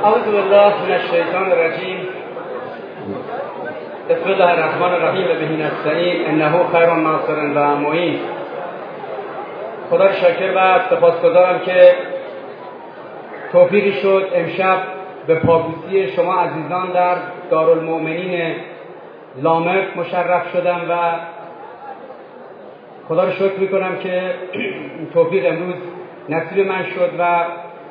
اعوذ بالله من الشیطان الرجیم. بسم الله الرحمن الرحیم و به نستعین انه خیر ناصر و معین. خدا را شاکر و سپاسگزارم که توفیقی شد امشب به پابوسی شما عزیزان در دارالمؤمنین لامرد مشرف شدم و خدا را شکر میکنم که توفیق امروز نصیب من شد و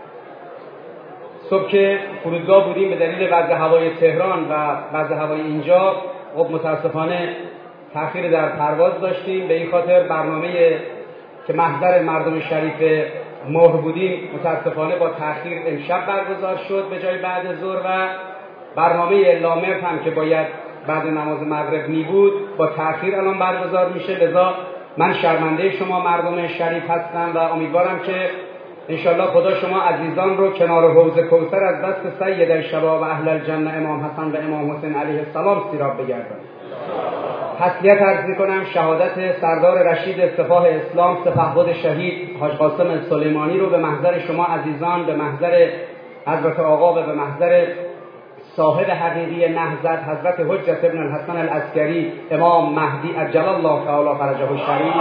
صبح که فرودگاه بودیم به دلیل وضع هوای تهران و وضع هوای اینجا خب متاسفانه تأخیر در پرواز داشتیم. به این خاطر برنامه که محضر مردم شریف مهر بودیم متاسفانه با تأخیر امشب برگزار شد به جای بعد ظهر و برنامه لامرد هم که باید بعد نماز مغرب می بود با تأخیر الان برگزار میشه. لذا من شرمنده شما مردم شریف هستم و امیدوارم که انشالله خدا شما عزیزان رو کنار حوض کوثر از دست سید الشباب و اهل الجنه امام حسن و امام حسین علیه السلام سیراب بگردن. تسلیت عرض می‌کنم شهادت سردار رشید سپاه اسلام سپهبد شهید حاج قاسم سلیمانی رو به محضر شما عزیزان، به محضر حضرت آقا و به محضر صاحب حقیقی نهضت حضرت حجت ابن الحسن العسکری امام مهدی عجل الله تعالی فرجه الشریف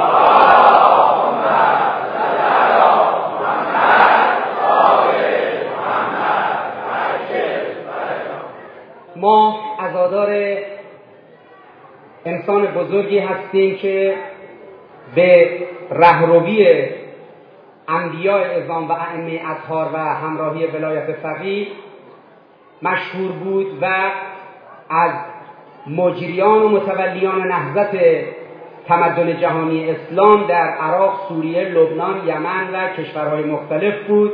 ما عزادار انسان بزرگی هستیم که به رهروی انبیاء اعظام و ائمه اطهار و همراهی ولایت فقیه مشهور بود و از مجریان و متولیان نهضت تمدن جهانی اسلام در عراق، سوریه، لبنان، یمن و کشورهای مختلف بود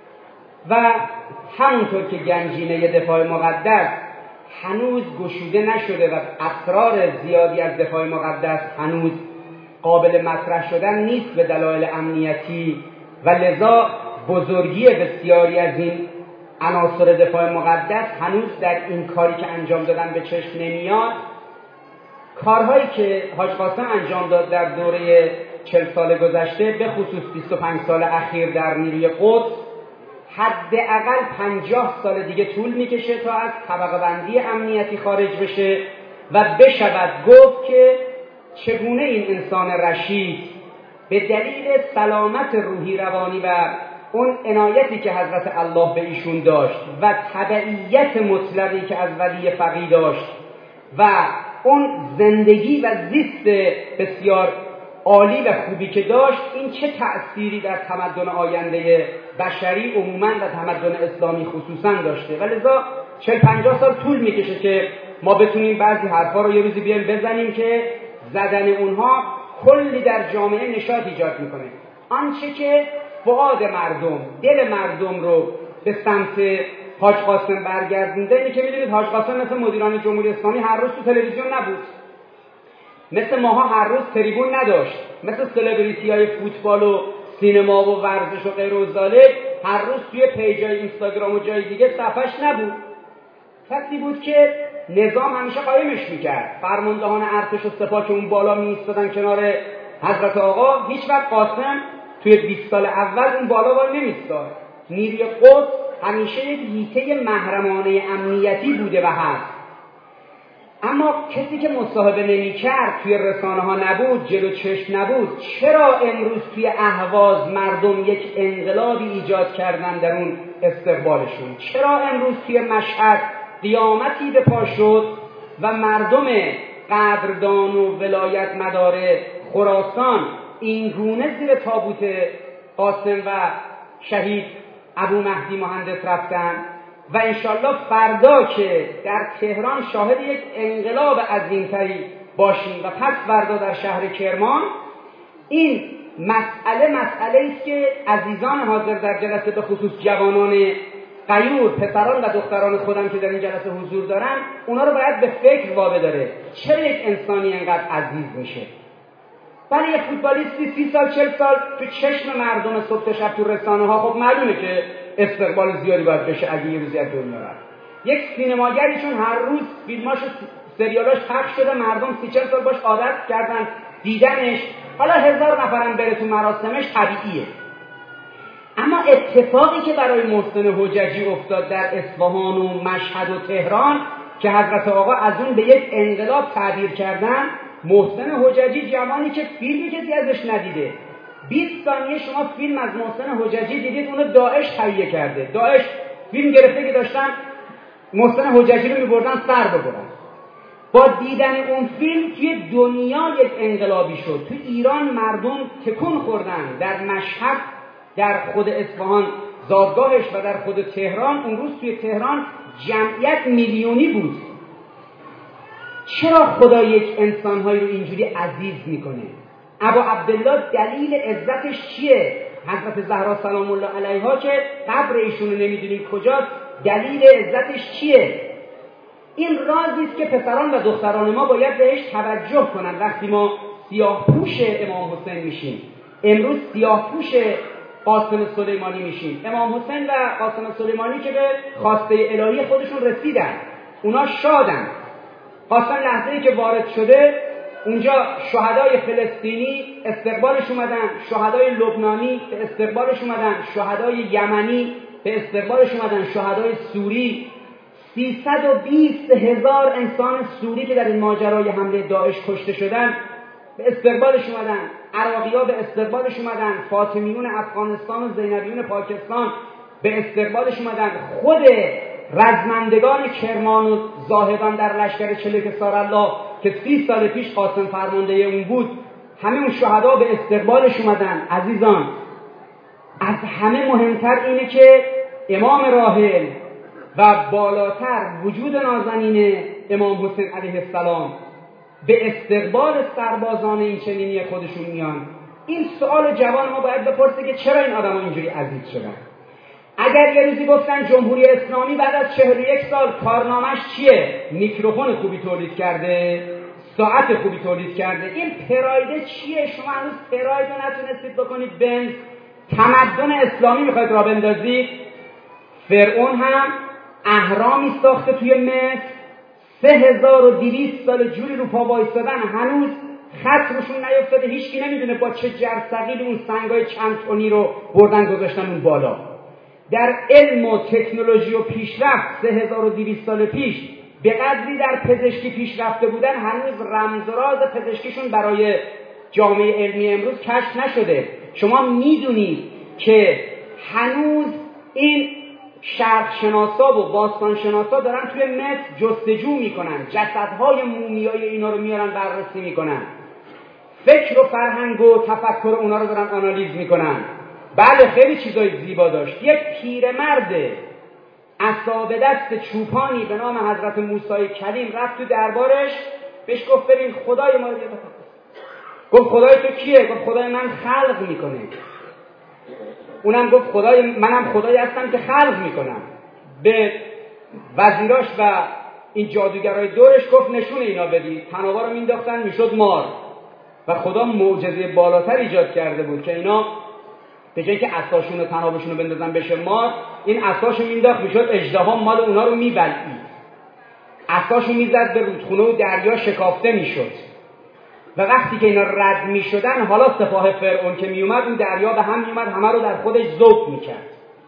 و همونطور که گنجینه دفاع مقدس هنوز گشوده نشده و اسرار زیادی از دفاع مقدس هنوز قابل مطرح شدن نیست به دلایل امنیتی و لذا بزرگی بسیاری از این عناصر دفاع مقدس هنوز در این کاری که انجام دادن به چشم نمیاد. کارهایی که حاج قاسم انجام داد در دوره 40 سال گذشته به خصوص 25 سال اخیر در نیروی قدس حداقل 50 سال دیگه طول میکشه تا از طبقه بندی امنیتی خارج بشه و بشود گفت که چگونه این انسان رشید به دلیل سلامت روحی روانی و اون عنایتی که حضرت الله به ایشون داشت و تبعیت مطلقی که از ولی فقیه داشت و اون زندگی و زیست بسیار عالی و خوبی که داشت این چه تأثیری در تمدن آینده بشری عموماً و تمدن اسلامی خصوصاً داشته و لذا 40-50 سال طول میکشه که ما بتونیم بعضی حرفا رو یه روزی بیایم بزنیم که زدن اونها کلی در جامعه نشاط ایجاد میکنه. آنچه که فؤاد مردم، دل مردم رو به سمت حاج قاسم برگردونده اینه که میدونید حاج قاسم مثل مدیران جمهوری اسلامی هر روز تو تلویزیون نبود، مثل ماها هر روز تریبون نداشت، مثل سلبریتی های فوتبال و سینما و ورزش و غیر و ذالک هر روز توی پیجای اینستاگرام و جای دیگه صفحش نبود. کسی بود که نظام همیشه قایمش میکرد، فرماندهان ارتش و سپاه که اون بالا میایستادن کنار حضرت آقا هیچ وقت قاسم توی 20 سال اول اون بالا وای نمیستاد. نیروی قدس همیشه یک هیته محرمانه امنیتی بوده و هست. اما کسی که مصاحبه نمی‌کرد، توی رسانه ها نبود، جلو چشم نبود، چرا امروز توی اهواز مردم یک انقلابی ایجاد کردن در اون استقبالشون؟ چرا امروز توی مشهد قیامتی به پا شد و مردم قدردان و ولایت مدار خراسان این گونه زیر تابوت قاسم و شهید ابو مهدی مهندس رفتن و انشالله فردا که در تهران شاهد یک انقلاب عظیمتری باشیم و پس فردا در شهر کرمان این مسئله است که عزیزان حاضر در جلسه به خصوص جوانان غیور، پسران و دختران خودم که در این جلسه حضور دارن اونا رو باید به فکر وابداره. چرا یک انسانی انقدر عزیز میشه؟ ولی یک فوتبالیستی 30 سال 40 سال تو چشم مردم صبح تا شب تو رسانه ها خب معلومه که استقبال زیادی باید بشه اگه یه روزی از دنیا رفت. یک سینماگری چون هر روز فیلماش و سریالاش پخش شده مردم 30-40 سال باش عادت کردن دیدنش، حالا 1000 نفرم بره تو مراسمش طبیعیه. اما اما اتفاقی که برای محسن حججی افتاد در اصفهان و مشهد و تهران که حضرت آقا از اون به یک انقلاب تعبیر کردن، محسن حججی جوانی که فیلمی کسی ازش ندیده، 20 ثانیه شما فیلم از محسن حججی دیدید، اونو داعش تهیه کرده. داعش فیلم گرفته که داشتن محسن حججی رو می‌بردن سر ببرن. با دیدن اون فیلم توی دنیا یک انقلابی شد. تو ایران مردم تکون خوردن، در مشهد، در خود اصفهان زادگاهش و در خود تهران، اون روز توی تهران جمعیت میلیونی بود. چرا خدا یک انسان‌هایی رو اینجوری عزیز میکنه؟ ابا عبدالله دلیل عزتش چیه؟ حضرت زهرا سلام الله علیها که قبر ایشونو نمیدونیم کجاست، دلیل عزتش چیه؟ این رازی است که پسران و دختران ما باید بهش توجه کنن. وقتی ما سیاه‌پوش امام حسین میشیم، امروز سیاه‌پوش قاسم سلیمانی میشیم. امام حسین و قاسم سلیمانی که به خواسته الهی خودشون رسیدن، اونا شادن. قاسم لحظه‌ای که وارد شده اونجا شهدای فلسطینی استقبالش اومدن، شهدای لبنانی به استقبالش اومدن، شهدای یمنی به استقبالش اومدن، شهدای سوری، 320,000 انسان سوری که در این ماجرای حمله داعش کشته شدن به استقبالش اومدن، عراقی‌ها به استقبالش اومدن، فاطمیون افغانستان و زینبیون پاکستان به استقبالش اومدن، خود رزمندگان کرمان و زاهدان در لشکر چلیک سارالله که 30 سال پیش قاسم فرمانده اون بود، همه اون شهدا به استقبالش اومدن. عزیزان، از همه مهمتر اینه که امام راحل و بالاتر وجود نازنین امام حسین علیه السلام به استقبال سربازان این چنینی خودشون میان. این سوال جوان ما باید بپرسه که چرا این آدم ها اینجوری عزیز شدن؟ اگر یه روزی گفتن جمهوری اسلامی بعد از 41 سال کارنامش چیه؟ میکروفون خوبی تولید کرده، ساعت خوبی تولید کرده. این پراید چیه؟ شما هنوز پراید رو نتونستید بکنید بنز تمدن اسلامی میخواید را بندازید. فرعون هم اهرامی ساخته توی مصر، 3200 سال جوری رو پا وایسادن، هنوز خط روشون نیفتاده، هیچکی نمیدونه با چه جرثقیل اون سنگای چند تنی رو بردن گذاشتن اون بالا. در علم و تکنولوژی و پیشرفت 3200 سال پیش به قدری در پزشکی پیشرفته بودن، هنوز رمز و راز پزشکیشون برای جامعه علمی امروز کشف نشده. شما میدونید که هنوز این شرق شناسا و باستان شناسا دارن توی مصر جستجو میکنن، جسدهای مومیایی اینا رو میارن بررسی میکنن، فکر و فرهنگ و تفکر اونا رو دارن آنالیز میکنن. بله خیلی چیزای زیبا داشت. یک پیرمرد عصا به دست چوپانی به نام حضرت موسی کلیم رفت تو دربارش، بهش گفت ببین خدای ما رو بیاد. گفت خدای تو کیه؟ گفت خدای من خلق میکنه. اونم گفت منم خدایی هستم که خلق میکنم. به وزیراش و این جادوگرای دورش گفت نشون اینا بدید. تنابا رو مینداختن میشد مار. و خدا معجزه بالاتر ایجاد کرده بود که اینا به جایی که عصاشون و تنابشون رو بندازن بشه مار، این عصاشو مینداخت میشد اژدها، مال اونا رو میبلعید. عصاشو میزد به رودخونه و دریا شکافته میشد. و وقتی که اینا رد میشدن، حالا سپاه فرعون که میومد، اون دریا به هم میومد، همه رو در خودش ذوب میکرد.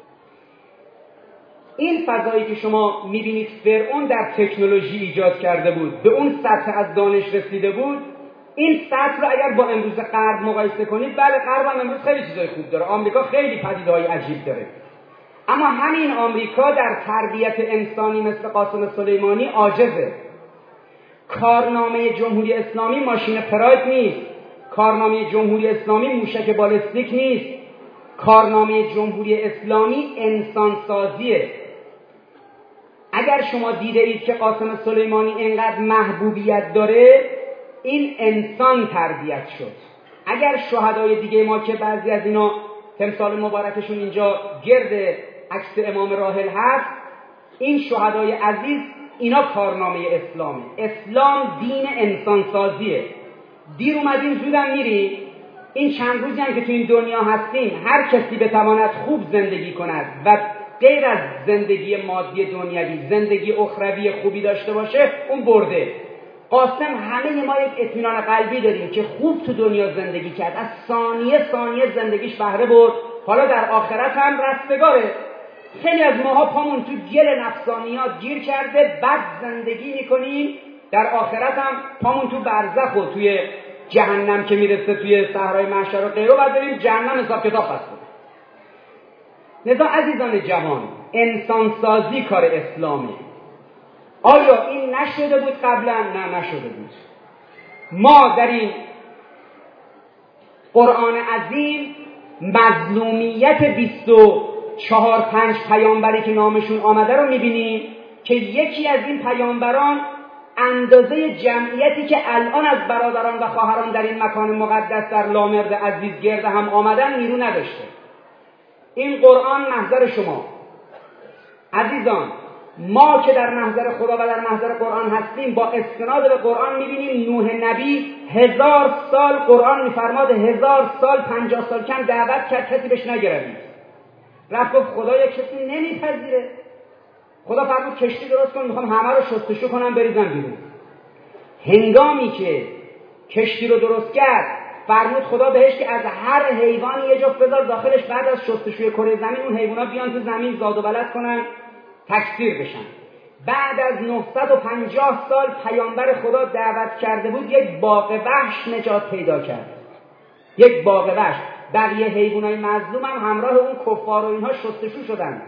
این فضایی که شما میبینید فرعون در تکنولوژی ایجاد کرده بود، به اون سطح از دانش رسیده بود. این سطح رو اگر با امروز غرب مقایسه کنید، بله غرب هم امروز خیلی چیزای خوب داره، آمریکا خیلی پدیده‌های عجیب داره، اما همین آمریکا در تربیت انسانی مثل قاسم سلیمانی عاجزه. کارنامه جمهوری اسلامی ماشین پراید نیست، کارنامه جمهوری اسلامی موشک بالستیک نیست، کارنامه جمهوری اسلامی انسانسازیه. اگر شما دیده اید که قاسم سلیمانی اینقدر محبوبیت داره، این انسان تربیت شد. اگر شهدای دیگه ما که بعضی از اینا تمثال مبارکشون اینجا گرد عکس امام راحل هست، این شهدای عزیز، اینا کارنامه اسلامه. اسلام دین انسانسازیه. دیر اومدیم زودم میریم. این چند روزی هم که تو این دنیا هستیم، هر کسی بتواند خوب زندگی کند و غیر از زندگی مادی دنیوی زندگی اخروی خوبی داشته باشه، اون برده. قاسم همه ما یک اطمینان قلبی داریم که خوب تو دنیا زندگی کرد، از ثانیه زندگیش بهره برد حالا در آخرت هم رستگاره. خیلی از ماها پامون تو گل نفسانیات گیر کرده، بد زندگی میکنیم، در آخرت هم پامون تو برزخ و توی جهنم که میرسه توی صحرای محشر و غیره، بعد بریم جهنم حساب کتاب پس کنیم. لذا عزیزان جوان، انسانسازی کار اسلامه. آیا این نشده بود قبلا؟ نه نشده بود. ما در این قرآن عظیم مظلومیت 24-5 پیامبری که نامشون آمده رو میبینیم که یکی از این پیامبران اندازه جمعیتی که الان از برادران و خواهران در این مکان مقدس در لامرد عزیز گرد هم آمدن نیرو نداشته. این قرآن محضر شما عزیزان، ما که در محضر خدا و در محضر قرآن هستیم، با استناد به قرآن میبینیم نوح نبی 1000 سال قرآن میفرماد 1000 سال 50 سال کم دعوت کرد، کسی بهش نگرفت. رفت گفت خدا یک کسی نمیپذیره. خدا فرمود کشتی درست کن، میخوام همه رو شستشو کنم بریزم بیرون. هنگامی که کشتی رو درست کرد، فرمود خدا بهش که از هر حیوانی یه جفت بذار داخلش، بعد از شستشوی کره زمین اون حیونا بیان تو زمین زاد و ولد کنن، تکثیر بشن. بعد از 950 سال پیامبر خدا دعوت کرده بود، یک باغ وحش نجات پیدا کرد. یک باغ وحش. بقیه حیوانای مظلوم هم همراه اون کفار و اینها شستشو شدن.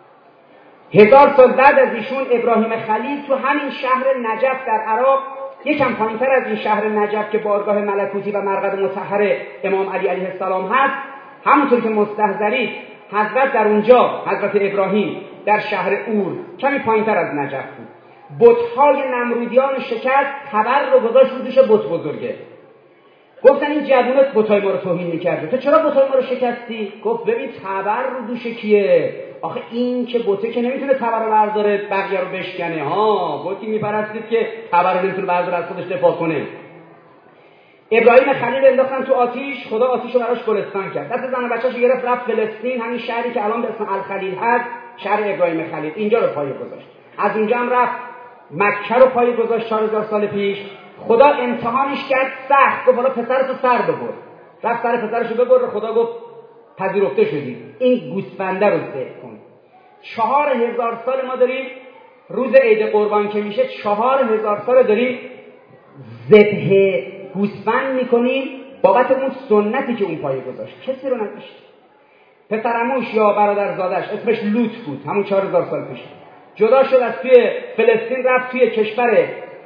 1000 سال بعد از ایشون ابراهیم خلیل تو همین شهر نجف در عراق، یکم پایینتر از این شهر نجف که بارگاه ملکوتی و مرقد مطهر امام علی علیه السلام هست، همونطور که مستحضرید، حضرت در اونجا، حضرت ابراهیم در شهر اور کمی پایینتر از نجف بود، بت‌های نمرودیان شکست، خبر رو گذاشت رو دوش بت بزرگه. گفتن این جوونت بت‌های ما رو توهین می‌کرده، تو چرا بت‌های ما رو شکستی؟ گفت ببین خبر رو دوش کیه؟ آخه این که بته که نمیتونه تبر رو برداره بقیه رو بشکنه. بتی میپرستید که تبر رو نمیتونه برداره از خودش دفاع کنه. ابراهیم خلیل انداختن تو آتیش، خدا آتیش رو براش گلستان کرد. دست زن و بچه‌شو گرفت رفت فلسطین، همین شهری که الان به اسم الخلیل هست، شهر ابراهیم خلیل، اینجا رو پایه گذاشت. از اونجا هم رفت مکه رو پایه گذاشت 4000 سال پیش. خدا امتحانش کرد سخت، گفت حالا پسرتو سر ببر. رفت سر پسرشو ببر، خدا گفت پذیرفته شدی. این گوسفنده رو ذبح کن. 4000 سال ما داریم روز عید قربان که میشه 4000 سال داریم ذبح گوسفند میکنیم بابت اون سنتی که اون پایه گذاشت. کسی رو نداشت. پسرعموش یا برادرزادش اسمش لوط بود، همون 4000 سال پیش جدا شد از توی فلسطین، رفت توی کشور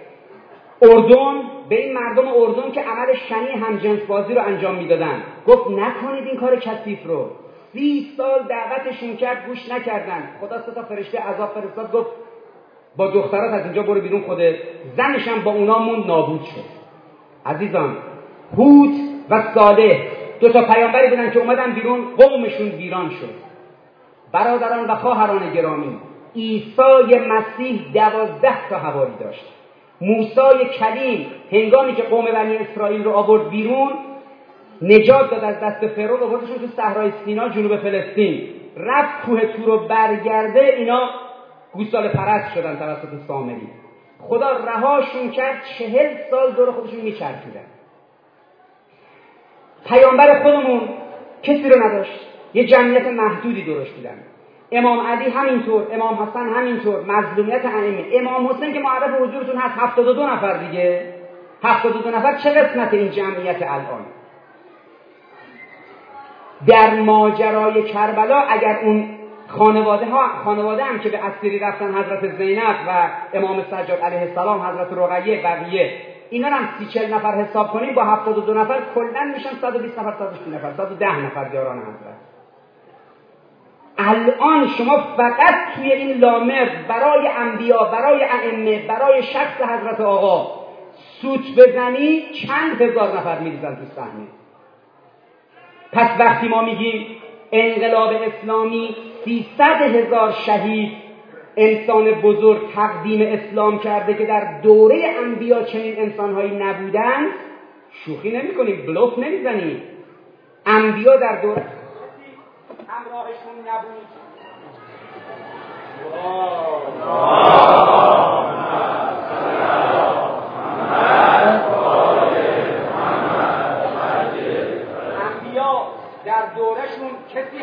اردن، به این مردم اردن که عمل شنی همجنس بازی رو انجام میدادن گفت نکنید این کار کثیف رو. 30 سال دعوتشون کرد، گوش نکردن. خدا 3 تا فرشته عذاب فرستاد، گفت با دخترات از اینجا برو بیرون. خودت زنش هم با اونا موند، نابود شد. عزیزان، هود و صالح 2 تا پیامبری بودن که اومدن بیرون، قومشون ویران شد. برادران و خواهران گرامی، عیسی مسیح 12 تا حواری داشت. موسی کلیم هنگامی که قوم بنی اسرائیل رو آورد بیرون، نجات داد از دست فرعون، آوردشون تو صحرای سینا جنوب فلسطین. رفت کوه تور رو برگرده، اینا گوساله پرست شدن توسط سامری. خدا رهاشون کرد، 40 سال دور خودشون میچرخیدن. پیامبر خودمون کسی رو نداشت، یه جمعیت محدودی درش دیدن. امام علی همینطور، امام حسن همینطور، مظلومیت ائمه. امام حسین که معرف حضورتون هست 72 نفر دیگه. 72 نفر چه قسمت این جمعیت الان؟ در ماجرای کربلا اگر اون خانواده هم که به اسیری رفتن، حضرت زینب و امام سجاد علیه السلام، حضرت رقیه، بقیه، اینا هم 30-40 نفر حساب کنیم، با 72 نفر کلاً میشن 120 نفر، 130 نفر، 110 نفر یاران حضرت. الان شما فقط توی این لامرد برای انبیا، برای ائمه، برای شخص حضرت آقا سوت بزنی چند هزار نفر میریزن تو صحنه. پس وقتی ما میگیم انقلاب اسلامی 300,000 شهید انسان بزرگ تقدیم اسلام کرده که در دوره انبیا چنین انسانهایی نبودن، شوخی نمی کنیم، بلوف نمی زنیم. انبیا در دوره همراهشون نبود. انبیا در دورشون کسی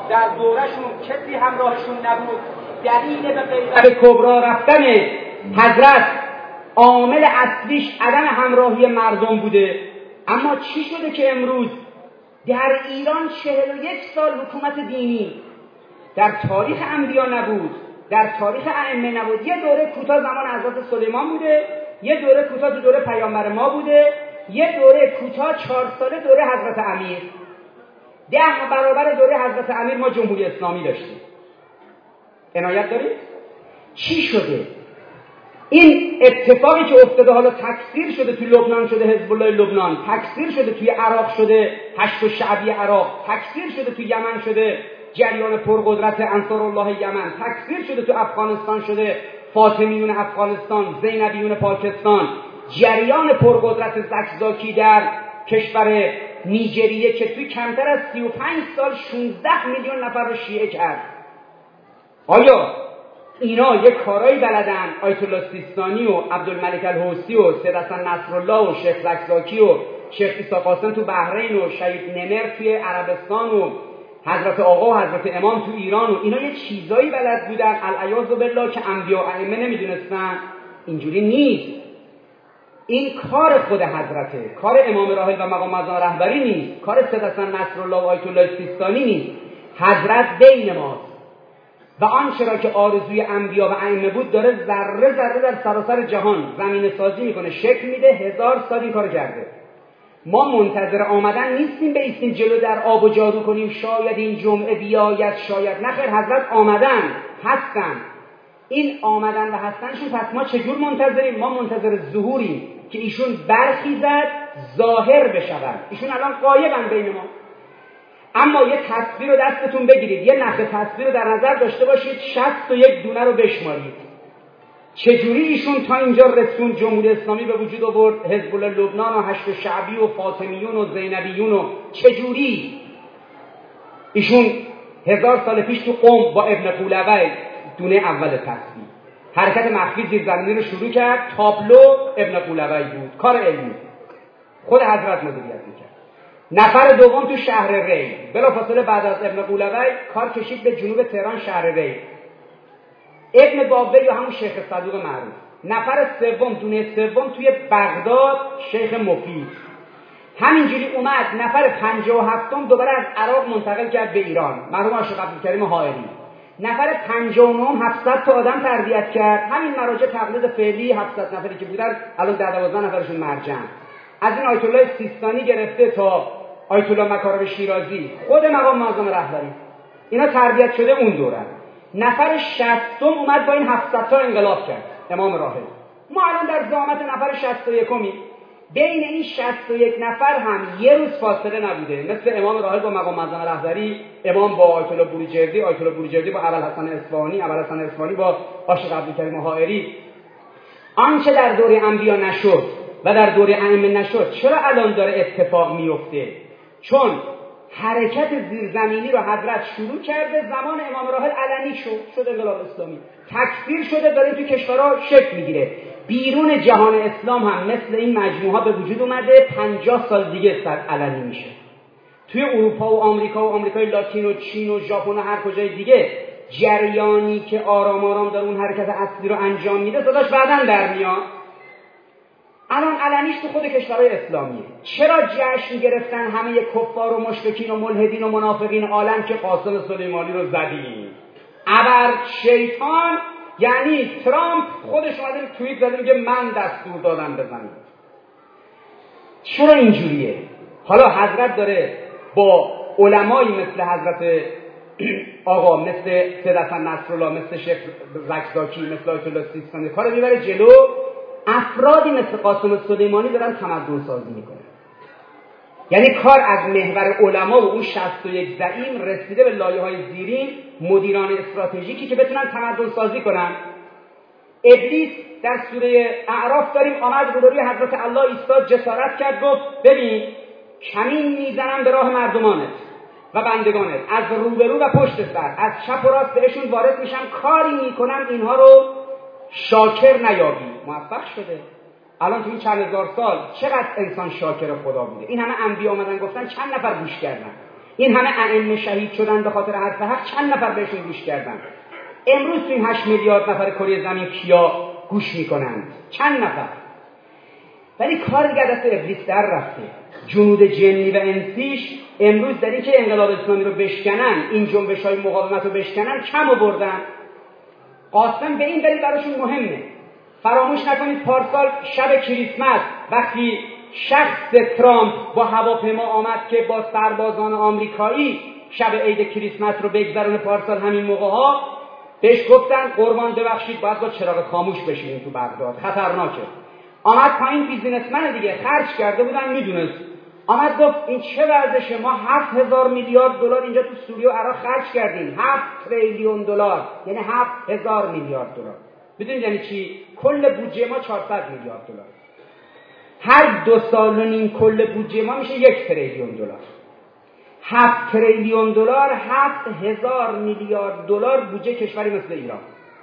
در دورشون کسی همراهشون نبود. دلیل به غیبت کبرا رفتن حضرت عامل اصلیش عدم همراهی مردم بوده. اما چی شده که امروز در ایران 41 سال حکومت دینی در تاریخ انبیا نبود، در تاریخ ائمه نبود. یه دوره کوتاه زمان حضرت سلیمان بوده، یه دوره کوتاه تو دوره پیامبر ما بوده، یه دوره کوتاه 4 ساله دوره حضرت امیر. 10 برابر دوره حضرت امیر ما جمهوری اسلامی داشتیم. عنایت دارید؟ چی شده؟ این اتفاقی که افتاده، حالا تکثیر شده توی لبنان، شده حزب الله لبنان، تکثیر شده توی عراق، شده حشد شعبی عراق، تکثیر شده توی یمن، شده جریان پرقدرت انصار الله یمن، تکثیر شده توی افغانستان، شده فاطمیون افغانستان، زینبیون پاکستان، جریان پرقدرت زکزاکی در کشور نیجریه که توی کمتر از 35 سال 16 میلیون نفر رو شیعه کرد. آیا اینا یک کارایی بلدن؟ آیت الله سیستانی و عبدالملک الحوثی و سید حسن نصرالله و شیخ زکزاکی و شیخ عیسی قاسم تو بحرین و شهید نمر توی عربستان و حضرت آقا و حضرت امام تو ایران و اینا یه چیزایی بلد بودن العیاذ بالله که انبیا و ائمه نمیدونستن؟ اینجوری نیست. این کار خود حضرته، کار امام راحل و مقام معظم رهبری نیست، کار سید حسن نصرالله و آیت الله سیستانی نیست. حضرت بین ماست و آنچه را که آرزوی انبیا و ائمه بود داره ذره ذره در سراسر جهان زمین سازی میکنه، شکل میده. 1000 سال این کار کرده. ما منتظر آمدن نیستیم بیستیم جلو در آب و جادو کنیم شاید این جمعه بیاید شاید نخیر. حضرت آمدن، هستن. این آمدن و هستنشون، پس ما چجور منتظریم؟ ما منتظر ظهوریم که ایشون برخیزد، ظاهر بشود. ایشون الان غایبن بین ما. اما یه تصویر رو دستتون بگیرید، یه نخ تصویر رو در نظر داشته باشید، 61 دونه رو بشمارید. چجوری ایشون تا اینجا رسون، جمهوری اسلامی به وجود آورد، حزب الله لبنان و حشد شعبی و فاطمیون و زینبیون و چجوری ایشون 1000 سال پیش تو قم با ابن قولوی دونه اول تصویر حرکت مخفی زیرزمینی رو شروع کرد. تابلو ابن قولوی بود، کار علمی خود حضرت مدیریت میکرد. نفر دوم تو شهر ری، بلافاصله بعد از ابن قولوی کار کشید به جنوب تهران، شهر ری. ابن بابوی یا همون شیخ صدوق معروف. نفر سوم، دونه سوم توی بغداد، شیخ مفید. همینجوری اومد نفر 57م دوباره از عراق منتقل کرد به ایران، مرحوم عاشق عبدالکریم حائری. نفر 59 700 تا آدم تربیت کرد. همین مراجع تقلید فعلی 700 نفری که بودن الان 12 نفرشون مرجع. از این آیت الله سیستانی گرفته تا آیت الله مکارم شیرازی، خود مقام معظم رهبری، اینا تربیت شده اون دوره. نفر 60م اومد با این 700 تا انقلاب کرد، امام راحل. ما الان در ضامت نفر 61می. بین این 61 نفر هم یه روز فاصله نبوده، مثل امام راحل با مقام معظم رهبری، امام با آیت الله بروجردی، آیت الله بروجردی با ابوالحسن اصفهانی، ابوالحسن اصفهانی با عاشق عبدالکریم حائری. آنچه در دوره انبیا نشد و در دوره ائمه نشد، چرا الان داره اتفاق میفته؟ چون حرکت زیرزمینی رو حضرت شروع کرده، زمان امام راحل علنی شد انقلاب اسلامی، تکثیر شده، داره تو کشورها شکل میگیره. بیرون جهان اسلام هم مثل این مجموعه به وجود اومده، 50 سال دیگه علنی میشه. توی اروپا و آمریکا و آمریکای لاتین و چین و ژاپن و هر کجای دیگه جریانی که آرام آرام داره اون حرکت اصلی رو انجام میده، صداش بعداً در میاد. الان علنیش تو خود کشورهای اسلامیه. چرا جشن گرفتن همه کفار و مشرکین و ملحدین و منافقین عالم که قاسم سلیمانی رو زدیم؟ ابر شیطان، یعنی ترامپ خودش اومده توییت زده میگه من دستور دادم بزنید. چرا اینجوریه؟ حالا حضرت داره با علمایی مثل حضرت آقا، مثل سید حسن نصرالله، مثل شیخ زکزاکی، مثل آیت الله سیستانی کارو میبره جلو. افرادی مثل قاسم سلیمانی دارن تمدن سازی میکنن. یعنی کار از محور علما و اون 61 زعیم رسیده به لایه‌های زیرین، مدیران استراتژیکی که بتونن تمدن سازی کنن. ابلیس در سوره اعراف داریم آمد روبروی حضرت الله ایستاد، جسارت کرد، گفت ببین کمین میزنم به راه مردمانت و بندگانت، از روبرو و پشت سر، از چپ و راست بهشون وارد میشم، کاری میکنم اینها رو شاکر نیابی. موفق شده. الان تو این چند هزار سال چقدر انسان شاکر خدا بوده. این همه انبیا اومدن گفتن، چند نفر گوش کردن؟ این همه ائمه شهید شدن به خاطر حرف حق، چند نفر بهشون گوش کردن؟ امروز تو این 8 میلیارد نفر کره زمین کیا گوش میکنند؟ چند نفر؟ ولی کار دیگه دست ابلیس در رفته. جنود جنی و انسیش امروز در این که انقلاب اسلامی رو بشکنن، این جنبش‌های مقاومت رو بشکنن، کم آوردن. قاسم به این دلیل براشون مهمه. فراموش نکنید پارسال شب کریسمس وقتی شخص ترامپ با هواپیما آمد که با سربازان آمریکایی شب عید کریسمس رو بگذرونه، پارسال همین موقع‌ها بهش گفتن قربان ببخشید باید با چراغ خاموش بشینیم تو بغداد، خطرناکه. آمد پایین، بیزینسمن دیگه، خرج کرده بودن میدونست، آمد گفت این چه ورزشه، ما 7000 میلیارد دلار اینجا تو سوریه و عراق خرج کردیم، 7 تریلیون دلار، یعنی 7000 میلیارد دلار. بدونید یعنی چی؟ کل بودجه ما 400 میلیارد دلار. هر 2 سال و نیم کل بودجه ما میشه 1 تریلیون دلار. 7 تریلیون دلار، 7000 میلیارد دلار بودجه کشوری مثل ایران.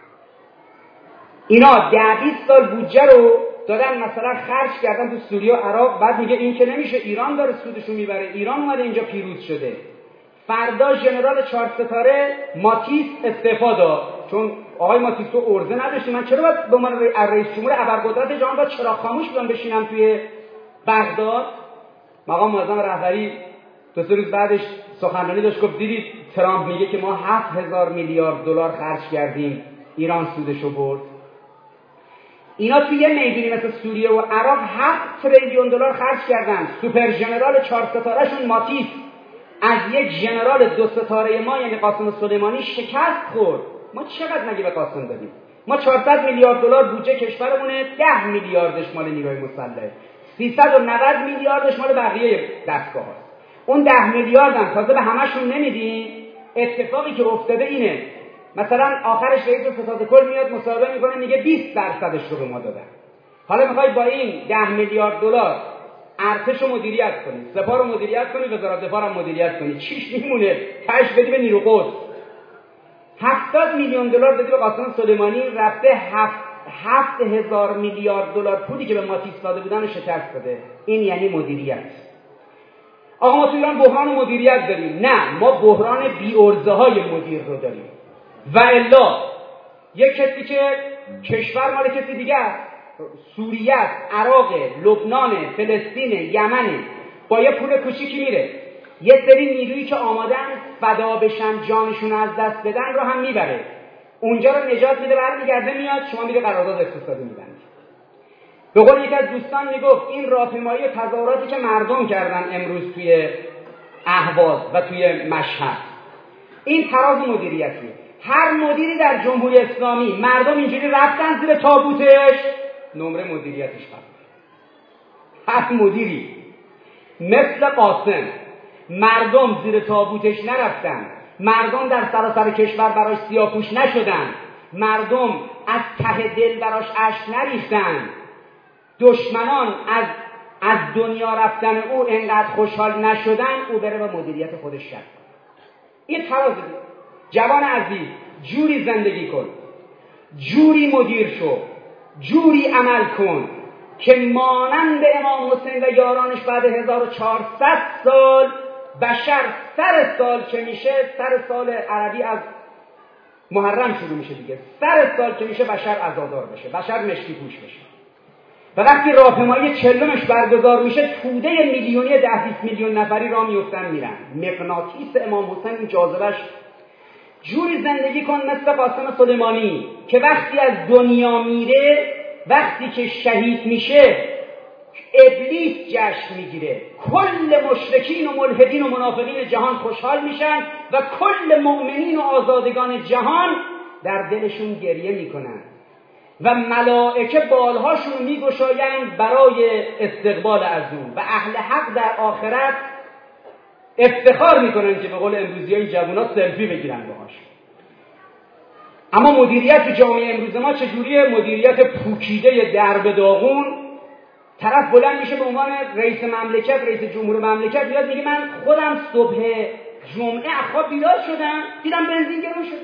اینا 10-20 سال بودجه رو دادن مثلا خرج کردن تو سوریه و عراق، بعد میگه این که نمیشه، ایران داره سودشو میبره، ایران اومده اینجا پیروز شده. فردا ژنرال 4 ستاره ماتیس استعفا داد، چون آقای ماتیس تو ارزه نداشتی، من چرا باید به عنوان رئیس جمهور ابرقدرت جهان باید چراغ خاموش بودم بشینم توی بغداد؟ مقام معظم رهبری 2-3 روز بعدش سخنرانی داشت، گفت دیدید ترامپ میگه که ما 7000 میلیارد دلار خرج کردیم، ایران سودشو برد. اینا توی یه میدونی مثل سوریه و عراق 7 تریلیون دلار خرج کردن. سوپر ژنرال 4 ستاره شون ماتیس از یک ژنرال 2 ستاره ما یعنی قاسم سلیمانی شکست خورد. ما چقدر مگه به قاسم دادیم؟ ما 400 میلیارد دلار بودجه کشورمونه، 10 میلیاردش مال نیروی مسلحه، 390 میلیاردش مال بقیه دستگاه‌هاست. اون 10 میلیارد هم تازه به همشون نمیدیم. اتفاقی که افتاده اینه مثلا آخرش رئیس ستاد کل میاد مصاحبه میکنه میگه 20% رو به ما دادن. حالا میخوای با این 10 میلیارد دلار ارتش رو مدیریت کنی، سپاه رو مدیریت کنی، وزارت دفاع رو مدیریت کنی، چیش میمونه؟ تاش بدی به نیرو قدس. 70 میلیون دلار دادی به قاسم سلیمانی، رفته 7000 میلیارد دلار پولی که به ماتیس داده بودن رو شکست داده. این یعنی مدیریت. آقا ما تو ایران بحران مدیریت داریم؟ نه، ما بحران بی‌عرضه های مدیر رو داریم. و الا یک کسی که کشور مال کسی دیگه است، سوریه است، عراق، لبنان، فلسطین، یمن، با یه پول کوچیکی میره، یه سری نیرویی که آمادن فدا بشن جانشون از دست بدن رو هم میبره، اونجا رو نجات میده، برمیگرده میاد شما میره قرارداد اقتصادی میبندی. به قول یک از دوستان میگفت این راهپیمایی و تظاهراتی که مردم کردن امروز توی اهواز و توی مشهد، این تراز مدیریتیه. هر مدیری در جمهوری اسلامی مردم اینجوری رفتن زیر تابوتش، نمره مدیریتش قبول. هر مدیری مثل قاسم مردم زیر تابوتش نرفتن، مردم در سراسر کشور براش سیاه‌پوش نشدن، مردم از ته دل براش اشک نریختن، دشمنان از دنیا رفتن او انقدر خوشحال نشدن، او بره به مدیریت خودش شد. این تراز دید. جوان عزیز، جوری زندگی کن، جوری مدیر شو، جوری عمل کن که مانند امام حسین و یارانش بعد 1400 سال بشر سر سال که میشه، سر سال عربی از محرم شروع میشه دیگه، سر سال که میشه بشر عزادار بشه، بشر مشکی پوش بشه. و وقتی راهپیمایی 40مش برگزار میشه، توده میلیونی 10-20 میلیون نفری را میفتن میرن. مغناطیس امام حسین این جاذبه‌اش. جوری زندگی کن مثل قاسم سلیمانی که وقتی از دنیا میره، وقتی که شهید میشه، ابلیس جشن میگیره، کل مشرکین و ملحدین و منافقین جهان خوشحال میشن و کل مؤمنین و آزادگان جهان در دلشون گریه میکنن و ملائکه بالهاشون رو میگشایند برای استقبال از اون و اهل حق در آخرت افتخار میکنن که به قول امروزی های جوونا سلفی بگیرن باهاش. اما مدیریت تو جامعه امروز ما چجوریه؟ مدیریت پوکیده درب داغون. طرف بلند میشه به عنوان رئیس مملکت، رئیس جمهور مملکت، میاد میگه من خودم صبح جمعه از خواب بیدار شدم دیدم بنزین گرون شده.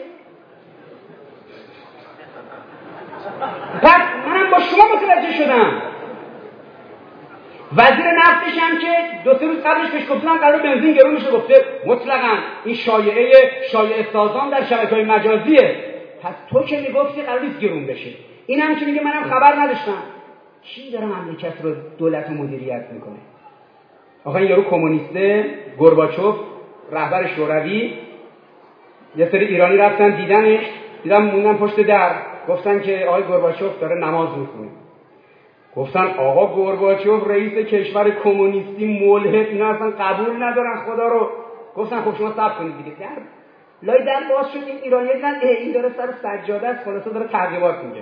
بعد منم با شما متوجه شدم. وزیر نفتش هم که 2-3 روز قبلش بهش گفتن قرار بنزین گرون میشه، گفته مطلقاً این شایعه سازان در شبکه‌های مجازیه. پس تو که میگفتی قرار نیست گرون بشه، این هم که میگه منم خبر نداشتم. کی داره مملکت رو دولت و مدیریت میکنه؟ آخه این یارو کمونیسته، گورباچوف رهبر شوروی، یه سری ایرانی رفتن دیدن موندن پشت در، گفتن که آقای گورباچوف داره نماز میخونه. گفتن آقا گورباچوف رئیس کشور کمونیستی ملحد، اینا اصلا قبول ندارن خدا رو. گفتن خب شما صبر کنید دیگه. لای در باز شد، این ایرانی دیدن این داره سر سجاده است، خلاصه داره ترغیبات میگه.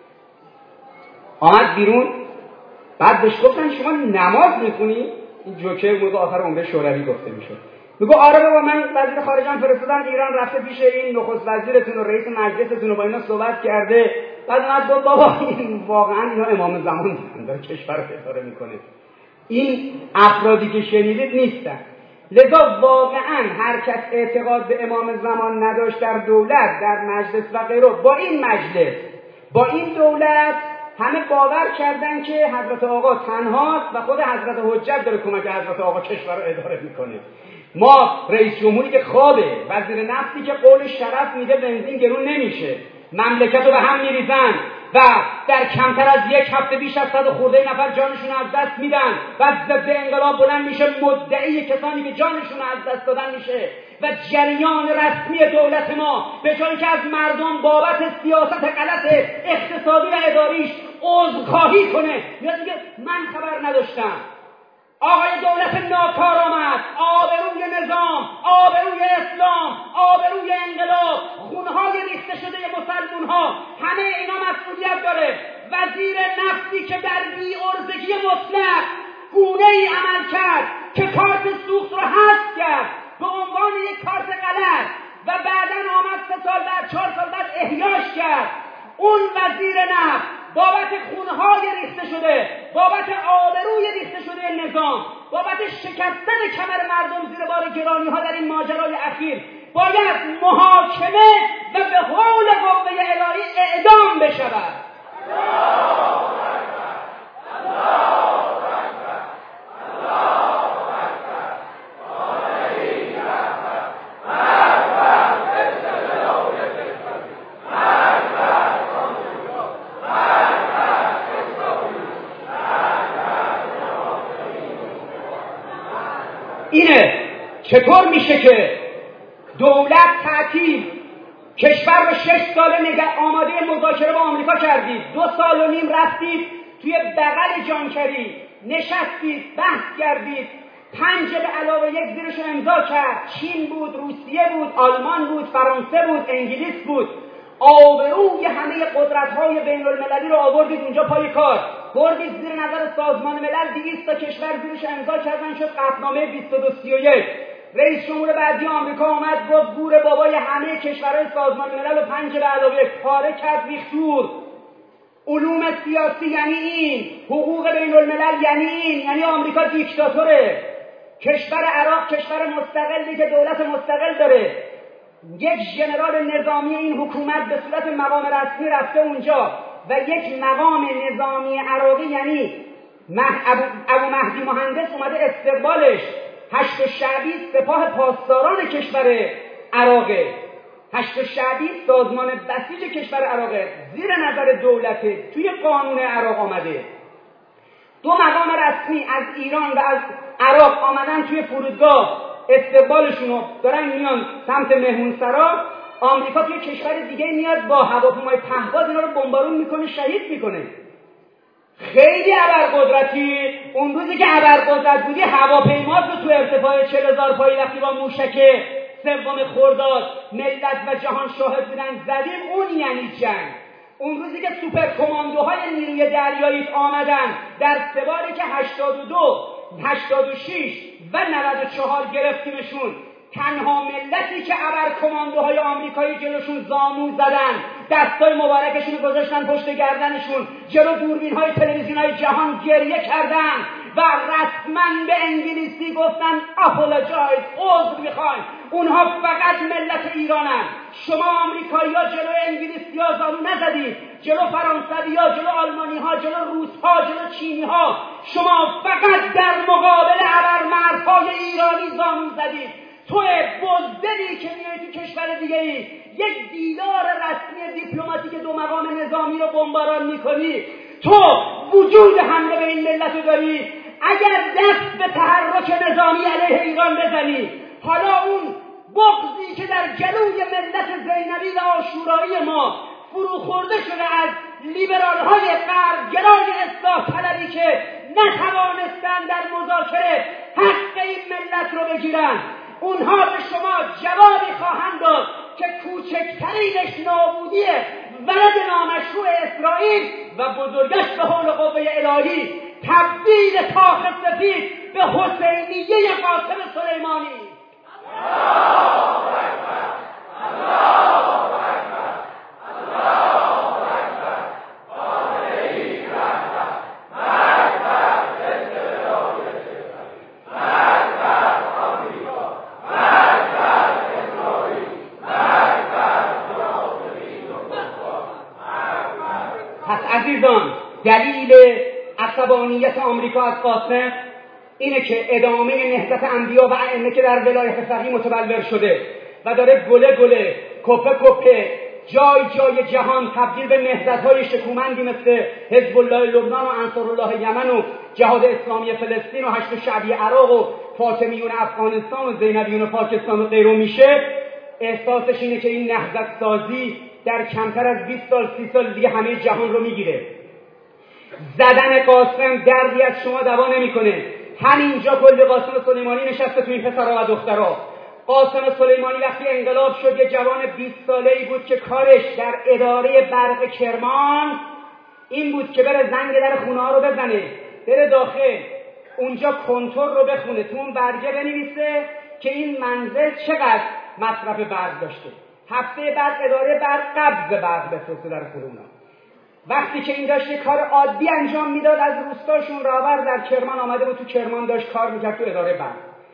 آمد بیرون، بعد بهش گفتن شما نماز میخونی؟ این جوکر موقع آخر عمر شوروی گفته میشد. میگه آره بابا، من وزیر خارجه فرستادم ایران، رفته پیش این نخست وزیرتون و رئیس مجلستون و با اینا صحبت کرده. بعد اومد گفت بابا این واقعا اینا امام زمان داره کشور رو اداره میکنه. این افرادی که شنیدید نیستن. لذا واقعا هر کس اعتقاد به امام زمان نداشت در دولت، در مجلس و غیره، با این مجلس، با این دولت همه باور کردن که حضرت آقا تنهاست و خود حضرت حجت داره کمک حضرت آقا کشور رو اداره میکنه. ما رئیس جمهوری که خوابه، وزیر نفتی که قول شرف میده بنزین گرون نمیشه، مملکت رو به هم میریزن و در کمتر از یک هفته بیش از 100 خورده نفر جانشون از دست میدن و ضد انقلاب بلند میشه، مدعی کسانی که جانشون از دست دادن میشه و جریان رسمی دولت ما به جایی که از مردم بابت سیاست غلط اقتصادی و اداریش عذرخواهی کنه، میاد میگه من خبر نداشتم. آقای دولت ناکار آمد، آبروی نظام، آبروی اسلام، آبروی انقلاب، خونهای ریخته شده مسلمان‌ها، همه اینا مسئولیت داره. وزیر نفتی که در بی‌عرضگی مطلق گونه‌ای عمل کرد که کارت سوخت رو حذف کرد به عنوان یک کارت غلط و بعداً آمد 3 سال بعد 4 سال بعد احیاش کرد، اون وزیر نفت بابت خونهای ریخته شده، بابت آبروی ریخته شده نظام، بابت شکستن کمر مردم زیر بار گرانی ها در این ماجرای اخیر باید محاکمه و به حول قوه الهی اعدام بشود. اینه چطور میشه که دولت تعطیل کشور رو 6 سال آماده مذاکره با آمریکا کردید، 2 سال و نیم رفتید توی بغل جانکری نشستید، بحث کردید، 5 به علاوه 1 زیرش امضا کرد، چین بود، روسیه بود، آلمان بود، فرانسه بود، انگلیس بود، آبروی همه قدرت‌های بین‌المللی رو آوردید اونجا پای کار، بردید زیر نظر سازمان ملل، 200 تا کشور زیرش امضا کردن، شد قطعنامه 2231. رئیس جمهور بعدی آمریکا اومد گفت گور بابای همه کشورهای سازمان ملل رو 5 به علاوه 1 پاره کرد، ریخت دور. علوم سیاسی یعنی این، حقوق بین‌الملل یعنی این، یعنی آمریکا دیکتاتوره. کشور عراق کشور مستقلی که دولت مستقل داره، یک ژنرال نظامی این حکومت به صورت مقام رسمی رفته اونجا و یک مقام نظامی عراقی یعنی ابو مهدی مهندس اومده استقبالش. هشت شعبی سپاه پاسداران کشور عراقه، هشت شعبی سازمان بسیج کشور عراقه، زیر نظر دولته، توی قانون عراق آمده. 2 مقام رسمی از ایران و از عراق آمدن توی فرودگاه، استقبالشون دارن میان سمت مهمونسرا. آمریکا توی کشور دیگه میاد با هواپیمای پهپاد اینا رو بمبارون میکنه، شهید میکنه. خیلی ابرقدرتی. اون روزی که ابرقدرت بودی هواپیمات رو تو ارتفاع 40,000 پایی وقتی با موشک 3 خرداد ملت و جهان شاهد بودن زدیم، اون یعنی جنگ. اون روزی که سوپر کماندوهای نیروی دریایی آمدن در 3 باری که 82 86 و 94 گرفتیمشون، تنها ملتی که ابر کماندوهای آمریکایی جلوشون زانو زدن، دستای مبارکشون رو گذاشتن پشت گردنشون، جلو دوربین‌های تلویزیون‌های جهان گریه کردن و رسما به انگلیسی گفتن apologize، عذر میخوایم. اونها فقط ملت ایرانن. شما آمریکایی‌ها جلو انگلیسی‌ها زانو نزدید، جلو فرانسوی‌ها، جلو آلمانی‌ها، جلو روس‌ها، جلو چینی‌ها. شما فقط در مقابل ابرمردهای ایرانی زانو زدید. تو بزدلی که میای تو کشور دیگه‌ای یک دیدار رسمی دیپلماتیک دو مقام نظامی رو بمباران میکنی، تو وجود حمله به این ملت رو داری. اگر دست به تحرک نظامی علیه ایران بزنی، حالا اون بغضی که در جلوی ملت زینبی و آشورایی ما فروخورده شده از لیبرال‌های غربگرای اصلاح طلبی که نتوانستن در مذاکره حق این ملت رو بگیرن، اونها به شما جوابی خواهند داد که کوچکترینش نابودیه ولد نامشروع اسرائیل و بزرگش به حول قوه الهی تبدیل کاخ سفید به حسینیه قاسم سلیمانی. عزیزان، دلیل عصبانیت آمریکا از قاسم اینه که ادامه نهضت انبیا و ائمه که در ولایت فقیه متبلور شده و داره گله گله، کپه کپه، جای جای جهان تبدیل به نهضت‌های شکومندی مثل حزب الله لبنان و انصارالله یمن و جهاد اسلامی فلسطین و هشت شعبی عراق و فاطمیون افغانستان و زینبیون پاکستان و غیره میشه. احساسش اینه که این نهضت سازی در کمتر از 20 سال 30 سال دیگه همه جهان رو میگیره. زدن قاسم دردی از شما دوا نمیکنه. همینجا کل قاسم سلیمانی نشسته تو این پسرها و دخترها. قاسم سلیمانی وقتی انقلاب شد یه جوان 20 ساله‌ای بود که کارش در اداره برق کرمان این بود که بره زنگ در خونه‌ها رو بزنه، بره داخل، اونجا کنتور رو بخونه، تو اون برگه بنویسه که این منزل چقدر مصرف برق داشته. هفته بعد اداره برق قبض برق بفرسته در خونه اونا. وقتی که این داشت یه کار عادی انجام میداد، از روستاشون راور در کرمان آمده بود، تو کرمان داشت کار میکرد تو اداره برق.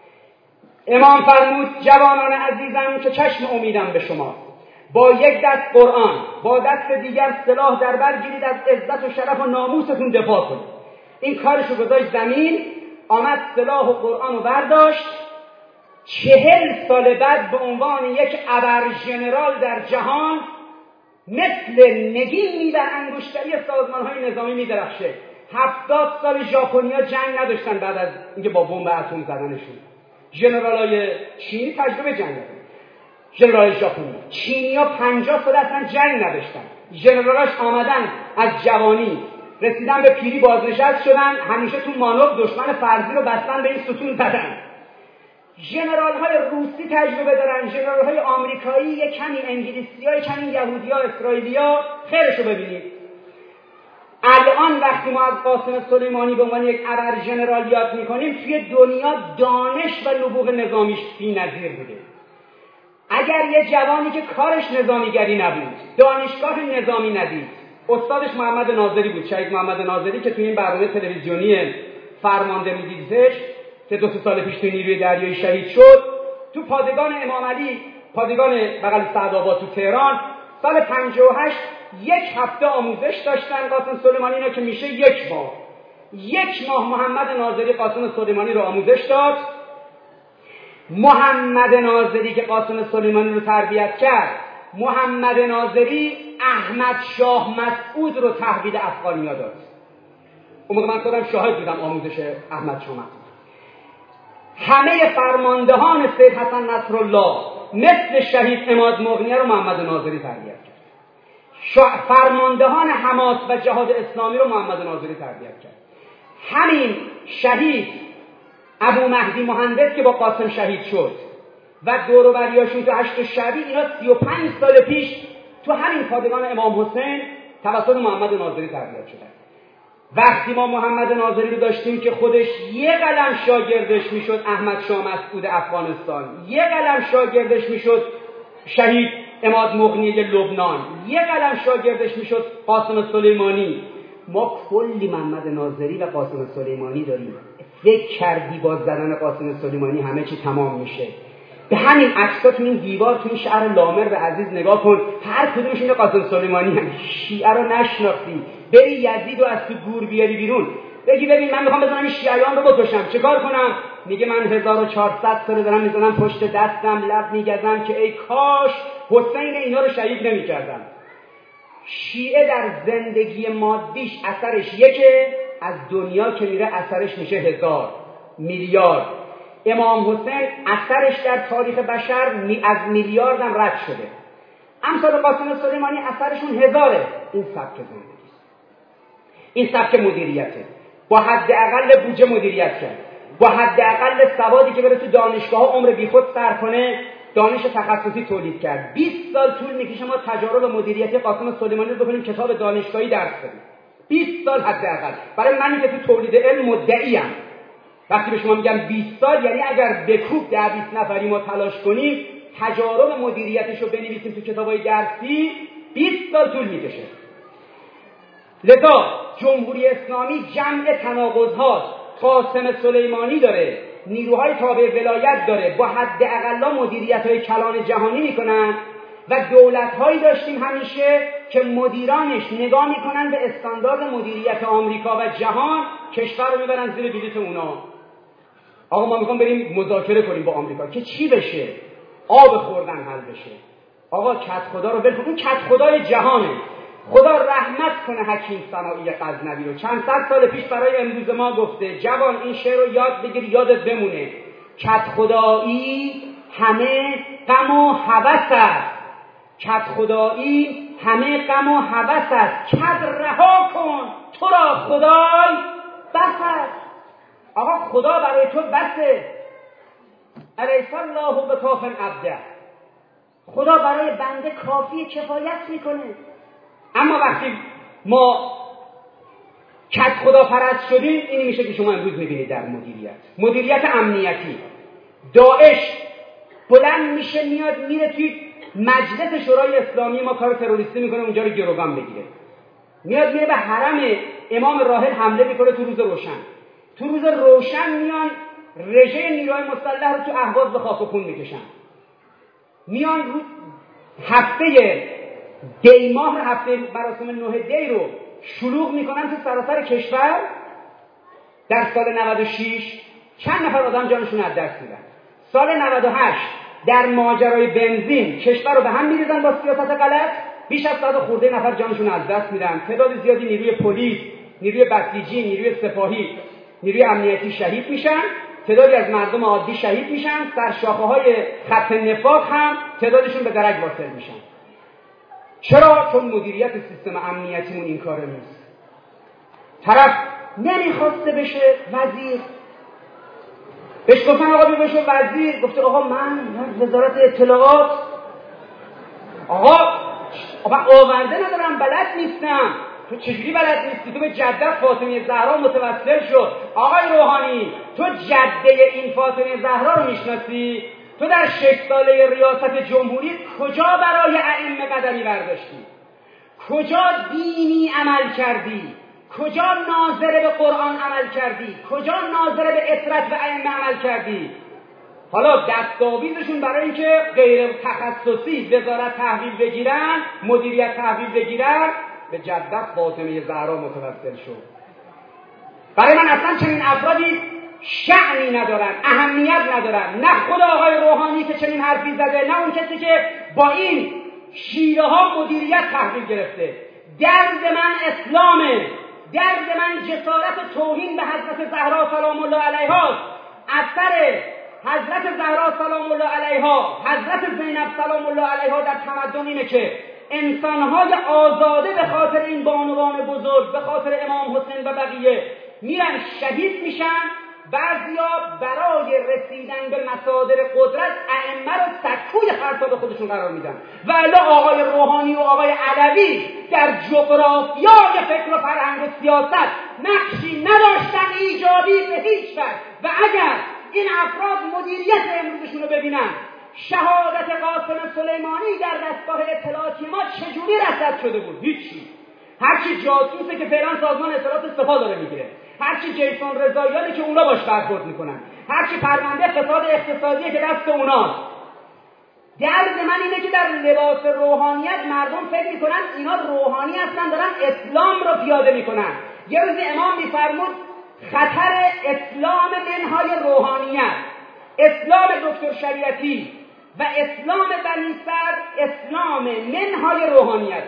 امام فرمود جوانان عزیزم که چشم امیدم به شما، با یک دست قرآن با دست دیگر سلاح در بر گیرید، از عزت و شرف و ناموستون دفاع کنید. این کارشو گذاشت زمین، آمد سلاح و قرآن رو برداشت. 40 سال بعد به عنوان یک ابر ژنرال در جهان مثل نگینی در انگشتری سازمان‌های نظامی می‌درخشه. 70 سال ژاپنیا جنگ نداشتن بعد از اینکه با بمب اتم زدنشون. ژنرالای چینی تجربه جنگ نداشتن. ژنرالای ژاپنی، چینی‌ها 50 سال اصلا جنگ نداشتن. ژنرالاش آمدن از جوانی رسیدن به پیری بازنشست شدن، همیشه تو مانور دشمن فرضی رو بستن به این ستون زدن. ژنرال‌های روسی تجربه دارن، ژنرال‌های آمریکایی، یک کمی انگلیسی‌ها، یک کمی یهودی‌ها، اسرائیلی‌ها. خیرشو ببینید. الان وقتی ما از قاسم سلیمانی به عنوان یک ابر ژنرال یاد می‌کنیم، توی دنیا دانش و نبوغ نظامیش بی‌نظیر بوده. اگر یه جوانی که کارش نظامیگری نبود، دانشگاه نظامی ندید، استادش محمد ناظری بود، شهید محمد ناظری که توی این برنامه تلویزیونی فرمانده می‌دیدش که 2 سال پیش توی نیروی دریایی شهید شد، تو پادگان امام علی، پادگان بغل سعدآباد تو تهران، سال 58 یک هفته آموزش داشتن قاسم سلیمانی اینا که میشه یک ماه محمد ناظری قاسم سلیمانی رو آموزش داد. محمد ناظری که قاسم سلیمانی رو تربیت کرد، محمد ناظری احمد شاه مسعود رو تحویل افغانیا داد. اون موقع من خودم شاهد بودم آموزش احمد شاه مسعود. همه فرماندهان سید حسن نصرالله مثل شهید عماد مغنیه رو محمد ناظری تربیت کرد. فرماندهان حماس و جهاد اسلامی رو محمد ناظری تربیت کرد. همین شهید ابو مهدی مهندس که با قاسم شهید شد و دور و بریاشون تو هشت شعبی، اینا 35 سال پیش تو همین پادگان امام حسین توسط محمد ناظری تربیت شدن. وقتی ما محمد ناظری رو داشتیم که خودش یه قلم شاگردش میشد احمد شاه مسعود افغانستان، یه قلم شاگردش میشد شهید عماد مغنی لبنان، یه قلم شاگردش میشد قاسم سلیمانی. ما کلی محمد ناظری و قاسم سلیمانی داریم. یک کردی باز زدن قاسم سلیمانی همه چی تمام میشه. به همین عکس‌ها تو این دیوار تو این شهر لامر به عزیز نگاه کن، هر کدومش این قاسم سلیمانی هم. شیعه رو نشناختی، بری یزید رو از تو گور بیاری بیرون، بگی ببین من میخوام بزنم این شیعیان رو بکشم، چیکار کنم؟ میگه من 1400 سال دارم میزنم پشت دستم، لب میگزم که ای کاش حسین اینا رو شهید نمیکردم. شیعه در زندگی مادیش اثرش یکه، از دنیا که میره اثرش میشه 1000 میلیارد. امام حسین اثرش در تاریخ بشر از میلیارد هم رد شده. امثال قاسم سلیمانی اثرشون 1000. این سبک زندگی، این سبک مدیریته. با حداقل بودجه مدیریت کرد، با حداقل سوادی که بره تو دانشگاه عمر بیخود سر کنه، دانش تخصصی تولید کرد. 20 سال طول میکشه ما تجارب مدیریتی قاسم سلیمانی رو بکنیم کتاب دانشگاهی درس بدیم. 20 سال حداقل. برای منی که تو تولید علم مدعیم، وقتی به شما میگم 20 سال یعنی اگر بکوب 10-20 نفری ما تلاش کنیم تجارب مدیریتش رو بنویسیم تو کتابای درسی، 20 سال طول میکشه. لذا جمهوری اسلامی جمع تناقض‌هاست. قاسم سلیمانی داره، نیروهای تابع ولایت داره، با حداقل مدیریت‌های کلان جهانی میکنن و دولت‌هایی داشتیم همیشه که مدیرانش نگاه میکنن به استاندارد مدیریت آمریکا و جهان، کشور رو میبرن زیر بلیط اونا. آقا ما میخوام بریم مذاکره کنیم با آمریکا که چی بشه؟ آب خوردن حل بشه. آقا کت خدا رو ول کن، اون کت خدای جهانه. خدا رحمت کنه حکیم سنایی غزنوی رو، چند صد سال پیش برای امروز ما گفته جوان این شعر رو یاد بگیر یادت بمونه، کت خدایی همه غم و هوس است، کت خدایی همه غم و هوس است، کت رها کن تو را خدای بس است. آقا خدا برای تو بسه، الیس الله بکاف عبده، خدا برای بنده کافی کفایت میکنه. اما وقتی ما کت خدا پرست شدیم، اینی میشه که شما امروز میبینید در مدیریت امنیتی. داعش بلند میشه میاد میره توی مجلس شورای اسلامی، ما کار تروریستی میکنه اونجا رو گروگان بگیره، میاد میره به حرم امام راحل حمله میکنه تو روز روشن. تو روز روشن میان رژه نیروهای مسلح رو تو اهواز به خاک و خون میکشن. میان رو هفته دی ماه، هفته مراسم 9 دی رو شلوغ میکنن تو سراسر کشور. در سال 96 چند نفر آدم جانشون از دست میدن. سال 98 در ماجرای بنزین کشور رو به هم میریزن با سیاست غلط، بیش از 100 خورده نفر جانشون از دست میدن. تعداد زیادی نیروی پلیس، نیروی بسیجی، نیروی سپاهی، نیروی امنیتی شهید میشن. تعدادی از مردم عادی شهید میشن. سرشاخه‌های خط نفاق هم تعدادشون به درک واصل میشن. چرا؟ چون مدیریت سیستم امنیتیمون این کاره نیست. طرف نمیخواسته بشه وزیر، بهش گفتن آقا بیا بشه وزیر، گفته آقا من وزارت اطلاعات، آقا آورده ندارم، بلد نیستم. تو چجوری بلد نیستی؟ تو به جدت فاطمه زهرا متوسل شد. آقای روحانی تو جده این فاطمه زهرا رو میشناسی؟ تو در 6 ساله ریاست جمهوری کجا برای ائمه قدمی برداشتی؟ کجا دینی عمل کردی؟ کجا ناظر به قرآن عمل کردی؟ کجا ناظر به اطرت و ائمه عمل کردی؟ حالا دستاویزشون برای اینکه غیر تخصصی وزارت تحویل بگیرن، مدیریت تحویل بگیرن، به جدت فاطمه زهرا متوسل شد. برای من اصلا چنین افرادی شأنی ندارن، اهمیت ندارن. نه خود آقای روحانی که چنین حرفی زده، نه اون کسی که با این شیره ها مدیریت تحویل گرفته. درد من اسلامه، درد من جسارت توهین به حضرت زهرا سلام الله علیها، اثر حضرت زهرا سلام الله علیها، حضرت زینب سلام الله علیها در تمدن اینه که انسانهای آزاده به خاطر این بانوان بزرگ، به خاطر امام حسین و بقیه میرن شهید میشن. بعضیا برای رسیدن به مصادر قدرت ائمه رو سکوی خرطاب خودشون قرار میدن. و الا آقای روحانی و آقای علوی در جغرافیای فکر و فرهنگ و سیاست نقشی نداشتن ایجابی به هیچ وجه. و اگر این افراد مدیریت امروزشون رو ببینن، شهادت قاسم سلیمانی در دستگاه اطلاعاتی ما چجوری رصد شده بود؟ هیچی. هرچی جاسوسه که فعلا سازمان اطلاعات سپاه داره میگیره. هرچی جیسون رضاییانه که اونا باش برخورد میکنن، هرچی پرونده فساد اقتصادیه که دست اوناست. درد من اینه که در لباس روحانیت مردم فکر میکنن اینا روحانی هستن، دارن اسلام رو پیاده میکنن. یه روز امام میفرمود خطر اسلام منهای روحانیت، اسلام دکتر شریعتی و اسلام بنی صدر اسلام منهای روحانیت.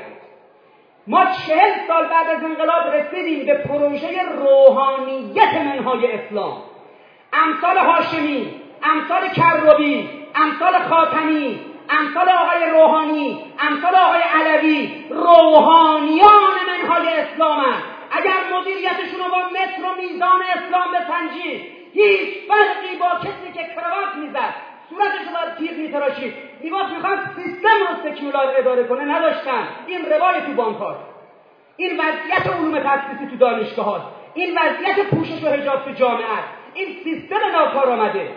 ما 40 سال بعد از انقلاب رسیدیم به پروژه روحانیت منهای اسلام. امثال هاشمی، امثال کروبی، امثال خاتمی، امثال آقای روحانی، امثال آقای علوی روحانیان منهای اسلام هست. اگر مدیریتشون رو با متر و میزان اسلام بسنجی، هیچ فرقی با کسی که کراوات میزد، صورتش رو بر تیغ میتراشید، میخواد سیستم رو سکولار اداره کنه، نداشتن. این روال تو بانک هاست، این وضعیت علوم تخصیصی تو دانشگاه هاست، این وضعیت پوشش و حجاب تو جامعه است، این سیستم ناکار آمده.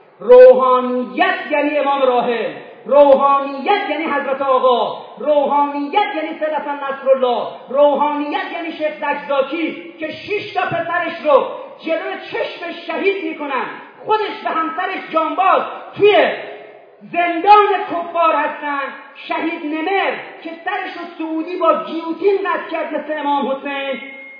روحانیت یعنی امام راحل، روحانیت یعنی حضرت آقا، روحانیت یعنی سیدنا نصرالله، روحانیت یعنی شیخ زکزاکی که 6 تا پسرش رو جلوی چشمش شهید میکنن، خودش و همسرش جانباز توی زندان کفار هستن. شهید نمر که سرش رو سعودی با گیوتین قطع کرد مثل امام حسین.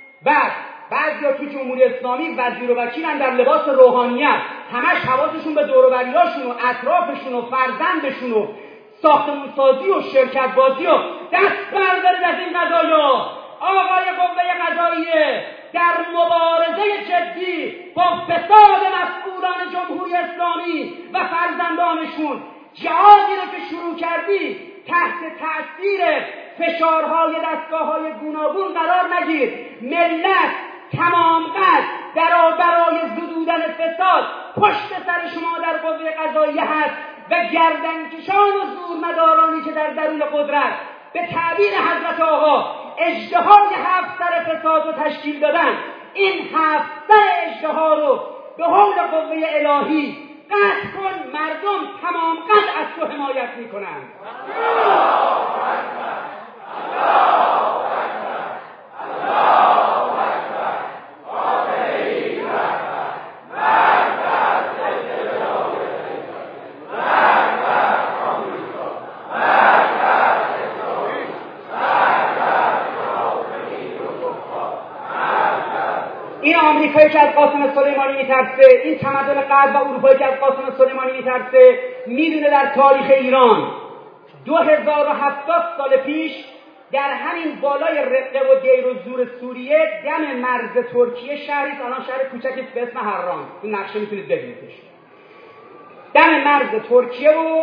بعضیا توی جمهوری اسلامی وزیر و وکیلن در لباس روحانیت، همش حواسشون به دور و بریاشون و اطرافشون و فرزندشون و ساختمون سازی و شرکت بازی و دست بردارید از این قضایا. آقای قوه قضاییه در مبارزه جدی با فساد مسئولان جمهوری اسلامی و فرزندانشون، جهادی رو که شروع کردی تحت تأثیر فشارهای دستگاه‌های گوناگون قرار نگیر. ملت تمام قد برای زدودن فساد پشت سر شما در قوه قضاییه هست و گردنکشان و زورمدارانی که در درون قدرت به تعبیر حضرت آقا اژدهای 7 سر فساد رو تشکیل دادن، این 7 سر اژدها رو به حول قوه الهی قطع کن، مردم تمام قد از تو حمایت میکنن. این آمریکایی که از قاسم سلیمانی میترسه، این تمدن غرب و اروپایی که از قاسم سلیمانی میترسه، میدونه در تاریخ ایران 2070 سال پیش در همین بالای رقه و دیر و زور سوریه دم مرز ترکیه شهری، الان شهر کوچکی به اسم هران، این نقشه میتونید ببینیدش، دم مرز ترکیه و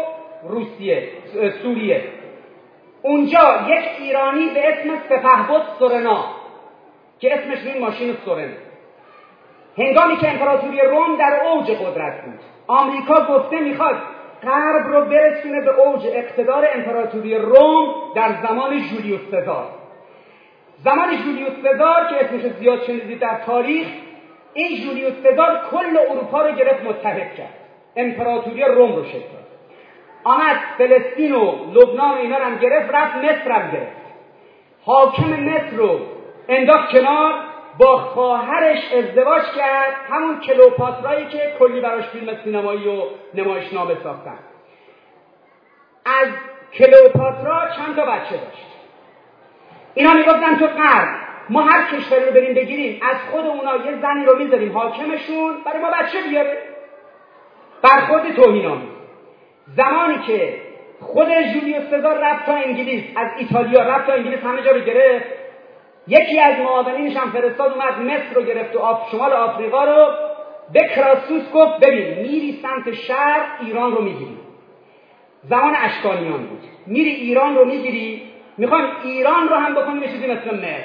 سوریه، اونجا یک ایرانی به اسم سپهبد سورنا که اسمش روی ماشین سورن، هنگامی که امپراتوری روم در اوج قدرت بود، آمریکا گفته میخواد غرب رو برسونه به اوج اقتدار امپراتوری روم در زمان جولیوس سزار. زمان جولیوس سزار که اسمش زیاد شنیدید در تاریخ، این جولیوس سزار کل اروپا رو گرفت، متحد کرد، امپراتوری روم رو شکل داد، آمد فلسطین و لبنان و اینا رو هم گرفت، رفت مصر هم گرفت، حاکم مصر رو انداخت کنار، با خواهرش ازدواج کرد، همون کلئوپاترایی که کلی براش فیلم سینمایی و نمایشنامه ساختن. از کلئوپاترا چند تا بچه داشت. اینا میگفتن تو غرب ما هر کشوری رو بریم بگیریم، از خود اونا یه زنی رو میذاریم حاکمشون، برای ما بچه بیاره. برخورد توهین‌آمیز. زمانی که خود جولیوس سزار رفت تا انگلیس، از ایتالیا رفت تا انگلیس، همه جا رو گرفت، یکی از معاونینش هم فرستاد اومد مصر رو گرفت و شمال آفریقا رو، به کراسوس گفت ببین میری سمت شرق ایران رو میگیری. زمان اشکانیان بود، میری ایران رو میگیری، میخوان ایران رو هم بکنیم چیزی مثل مصر.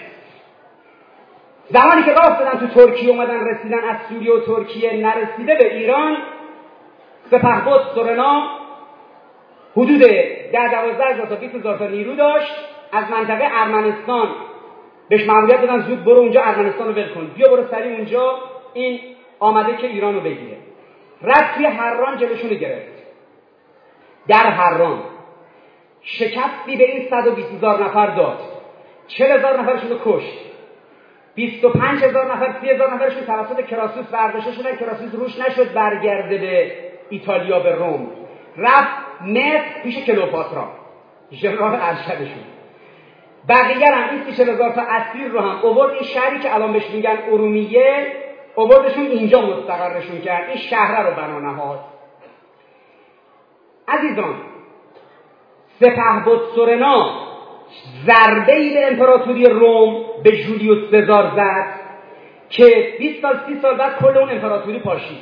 زمانی که راه افتادن تو ترکیه اومدن رسیدن، از سوریه و ترکیه نرسیده به ایران، سپهبد سورنا حدود 10-12 تا 20,000 تا نیرو داشت، از منطقه ارمنستان بهش مأموریت دادن زود برو اونجا ارمنستان رو ول کن، بیا برو سریع اونجا، این آمده که ایران رو بگیره. رفت توی حران جلوشون رو گرفت. در حران شکستی به این 120,000 نفر داد، 40,000 نفرشون رو کشت. 25,000 نفر 30,000 نفرشون توسط کراسوس برداشته شدن. کراسوس روش نشد برگرده به ایتالیا به روم، رفت مصر پیش کلئوپاترا ژنرال ارشدشون. بقیه هم این 30,000 تا اسیر رو هم آورد این شهری که الان بهش میگن ارومیه، آوردشون اینجا مستقرشون کرد، این شهر رو بنا نهاد. عزیزان، سپهبد سورنا ضربه‌ای به امپراتوری روم به جولیوس سزار زد که 20 سال 30 سال بعد کل اون امپراتوری پاشید.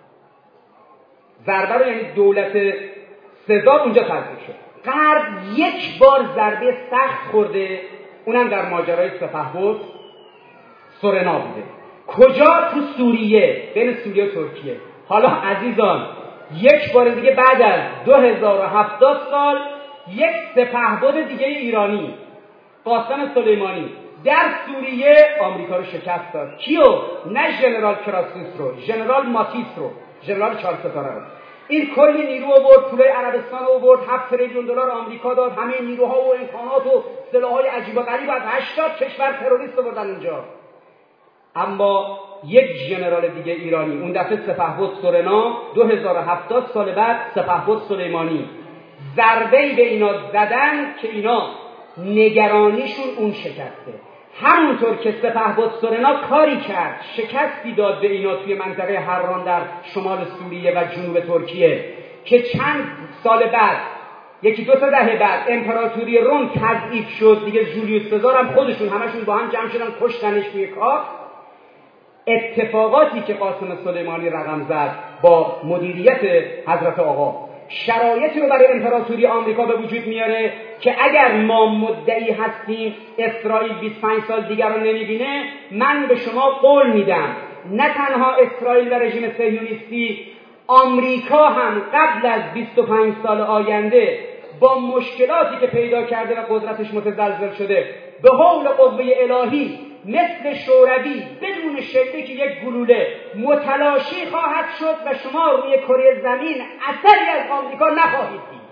ضربه رو یعنی دولت سزار اونجا تضعیف شد. غرب یک بار ضربه سخت خورده، اونم در ماجرای سپهبد سورنا بوده. کجا؟ تو سوریه، بین سوریه و ترکیه. حالا عزیزان یک بار دیگه بعد از 2070 سال یک سپهبد دیگه ایرانی، قاسم سلیمانی، در سوریه آمریکا رو شکست داد. کیو؟ نه ژنرال کراسوس رو، ژنرال ماتیس رو، ژنرال 4 ستاره رو. این کلی نیرو آورد، پولای عربستان آورد، 7 تریلیون دلار آمریکا داد، همه نیروها و امکانات و سلاح‌های عجیب و غریب از 80 کشور تروریست آوردن اونجا. اما یک ژنرال دیگه ایرانی، اون دفعه سپهبد سورنا، 2070 سال بعد سپهبد سلیمانی، ضربه‌ای به اینا زدن که اینا نگرانیشون اون شکسته. همونطور که سپهبد سورنا کاری کرد، شکستی داد به اینا توی منطقه حران در شمال سوریه و جنوب ترکیه که چند سال بعد، یکی 2 دهه بعد امپراتوری روم تضعیف شد دیگه. جولیوس سزار هم خودشون همشون با هم جمع شدن کشتنش توی کاخ. اتفاقاتی که قاسم سلیمانی رقم زد با مدیریت حضرت آقا شرایطی رو برای امپراتوری آمریکا به وجود میاره که اگر ما مدعی هستیم اسرائیل 25 سال دیگر رو نمیبینه، من به شما قول میدم نه تنها اسرائیل و رژیم صهیونیستی، آمریکا هم قبل از 25 سال آینده با مشکلاتی که پیدا کرده و قدرتش متزلزل شده به حول قوه الهی مثل شوروی بدون شلیک یک گلوله متلاشی خواهد شد و شما روی کره زمین اثری از آمریکا نخواهید دید.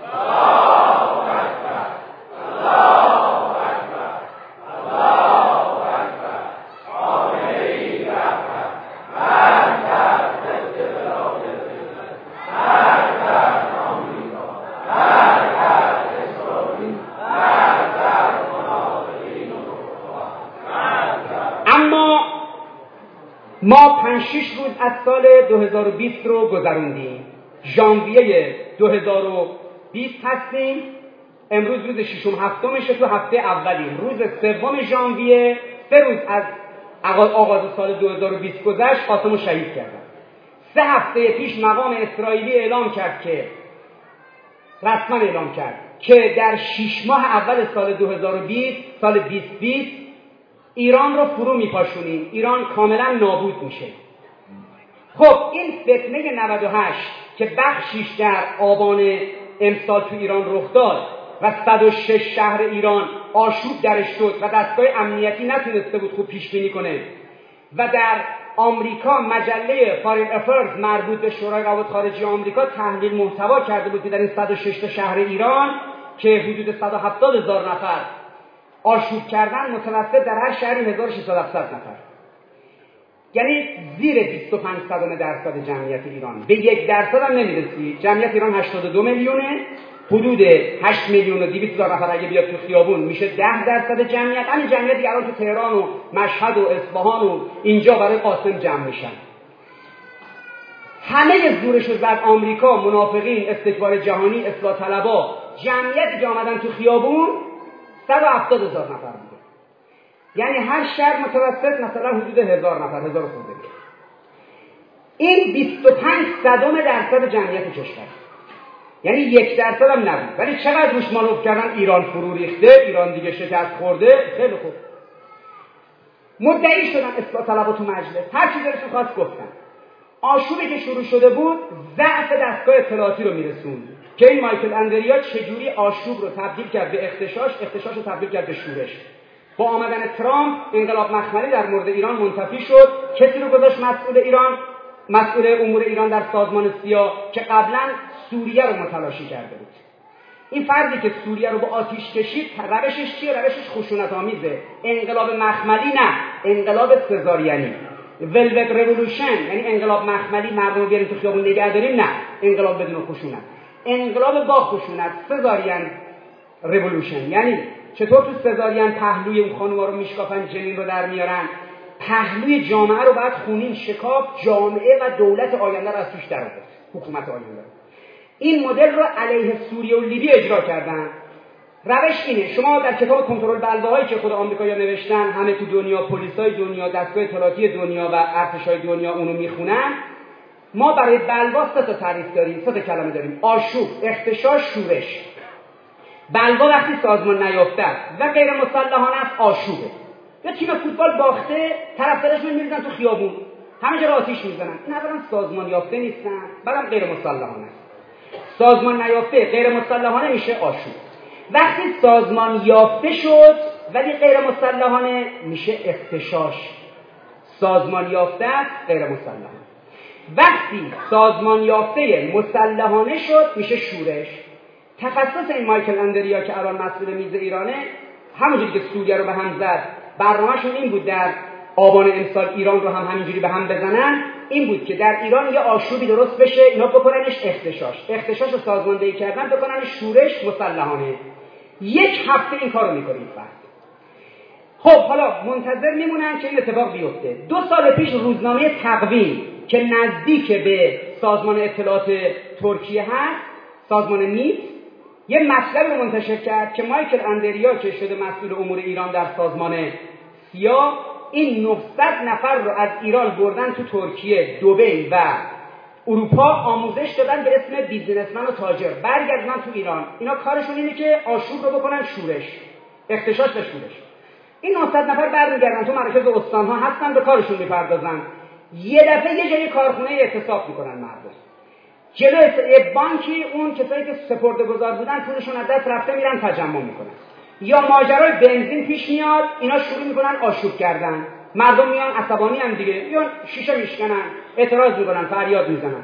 ما 5-6 روز از سال 2020 رو گذروندیم. ژانویه 2020 هستیم. امروز روز 6-7 تو هفته اولیم. روز 3 ژانویه، 3 روز از آغاز سال 2020 گذشت، قاسم رو شهید کردن. 3 هفته پیش مقام اسرائیلی رسما اعلام کرد که در 6 ماه اول سال 2020 سال 2020 ایران رو فرو میپاشونیم، ایران کاملا نابود میشه. خب این فتنه 98 که بخشیش در آبان امسال تو ایران رخ داد و 106 شهر ایران آشوب درش شد و دستگاه امنیتی نتونسته بود خوب پیش بینی کنه و در آمریکا مجله فارین افرز مربوط به شورای روابط خارجه آمریکا تحلیل محتوا کرده بود که در این 106 شهر ایران که حدود 170,000 نفر آشوب کردن، متوسط در هر شهری 1600 نفر، یعنی زیر 25% جمعیت ایران. به 1% هم نمیرسی. جمعیت ایران 82 میلیونه، حدود 8,200,000 نفر اگه بیاد تو خیابون میشه 10% جمعیت. همین جمعیتی الان تو تهران و مشهد و اصفهان و اینجا برای قاسم جمع میشن. همه زورشو زد آمریکا، منافقین، استکبار جهانی، اصلاح طلبا، جمعیتی که آمدن تو خیابون 170,000 نفر بوده. یعنی هر شهر متوسط مثلا حدود 1000 نفر، 1000 خورده. این 25% جمعیت کشور، یعنی 1% هم نبود. ولی چقدر روش مانور کردن؟ ایران فرو ریخته، ایران دیگه شکست خورده. خیلی خوب، مدعی شدن اصلاح طلبا تو مجلس، هر چیزی دلشون خواست گفتن. آشوبی که شروع شده بود ضعف دستگاه اطلاعاتی رو میرسوند که این مایکل اندریا چجوری آشوب رو تبدیل کرد به اغتشاش رو تبدیل کرد به شورش. با آمدن ترامپ انقلاب مخملی در مورد ایران منتفی شد. کسی رو گذاشت مسئول امور ایران در سازمان سیا که قبلا سوریه رو متلاشی کرده بود. این فردی که سوریه رو با آتیش کشید روشش چیه؟ روشش خشونت آمیزه. انقلاب مخملی نه، انقلاب سزارینی. ولوت رولوشن یعنی انقلاب مخملی، مردم رو بیاریم تو خیابون نگه داریم، نه، انقلاب بدون خشونت. انقلاب با خشونت، سزارین رولوشن، یعنی چطور تو سزارین پهلوی اون خانوما رو میشکافن، جنین رو در میارن، پهلوی جامعه رو بعد خونین شکاف جامعه و دولت آینده رو از توش در آورد، حکومت آینده. این مدل رو علیه سوریه و لیبی اجرا کردن. روش اینه، شما در کتاب کنترل بلوه‌هایی که خود آمریکایی‌ها نوشتن، همه تو دنیا، پلیسای دنیا، دستگاه اطلاعاتی دنیا و ارتشای دنیا اونو میخونن. ما برای بلوا 3 تا تعریف داریم، 3 تا کلمه داریم: آشوب، اغتشاش، شورش. بلوا وقتی سازمان نیافته است و غیر مسلحانه است، آشوبه. یا تیم فوتبال باخته، طرفداراشون میریزن تو خیابون، همه جا رو آتیش میزنن. این اولا سازمان یافته نیستن، بعدم غیر مسلحانه است. سازمان نیافته غیر مسلحانه میشه آشوب. وقتی سازمان یافته شد ولی غیر مسلحانه میشه اغتشاش. سازمان یافته است غیر مسلحانه. وقتی سازمان یافته مسلحانه شد میشه شورش. تخصص این مایکل اندریا که الان مسئول میز ایرانه، همونجوری که سوریه رو به هم زد، برنامه‌شون این بود در آبان امسال ایران رو هم همینجوری به هم بزنن. این بود که در ایران یه آشوبی درست بشه، اینا بکننش اغتشاش. اغتشاش رو سازماندهی کردن، بکننش شورش مسلحانه. 1 هفته این کارو میکنید بعد. خب حالا منتظر میمونن که این اتفاق بیفته. 2 سال پیش روزنامه تقویم که نزدیک به سازمان اطلاعات ترکیه هست، سازمان نیت، یه مطلب رو منتشر کرد که مایکل اندریا که شده مسئول امور ایران در سازمان سیا، این 900 نفر رو از ایران بردن تو ترکیه، دبی و اروپا، آموزش دادن به اسم بیزینسمن و تاجر، برگردن تو ایران. اینا کارشون اینه که آشوب رو بکنن شورش، اغتشاش و شورش. این 900 نفر برمیگردن تو مراکز استان‌ها هستن، به کارشون میپردازن. یه دفعه یه جای کارخونه اعتصاب میکنن مردم. جلوی بانکی اون کسایی که سپرده‌گذار بودن پولشون از دست رفته میرن تجمع میکنن. یا ماجرای بنزین پیش میاد، اینا شروع میکنن آشوب کردن. مردم میان عصبانی هم دیگه، یا شیشه میشکنن، اعتراض میکنن، فریاد میزنن.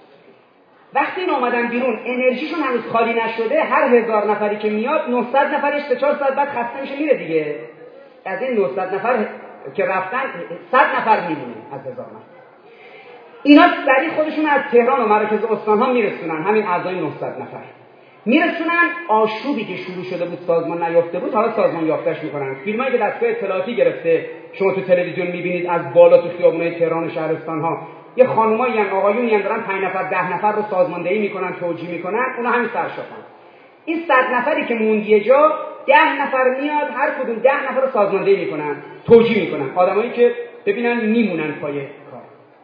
وقتی این اومدن بیرون، انرژیشون هنوز خالی نشده، هر 1000 نفری که میاد 900 نفرش 3-4 ساعت بعد خسته میشه میره دیگه. از این 900 نفر که رفتن 100 نفر میمونه از 1000 نفر. اینا سریع خودشون از تهران و مراکز استان‌ها میرسونن، همین اعضای 900 نفر میرسونن. آشوبی که شروع شده بود سازمان نیافته بود، حالا سازمان یافته‌اش میکنن. فیلمایی که دستگاه اطلاعاتی گرفته شما تو تلویزیون میبینید از بالا تو خیابونای تهران و شهرستان‌ها، یه خانمایی ان آقایونی ان دارن 5 نفر 10 نفر رو سازماندهی میکنن، توجیه میکنن، اونا همین سرشاخن. این 100 نفری که موند یه جا، 10 نفر میاد، هر کدوم 10 نفر رو سازماندهی میکنن، توجیه میکنن، آدمایی که ببینن میمونن پای کار.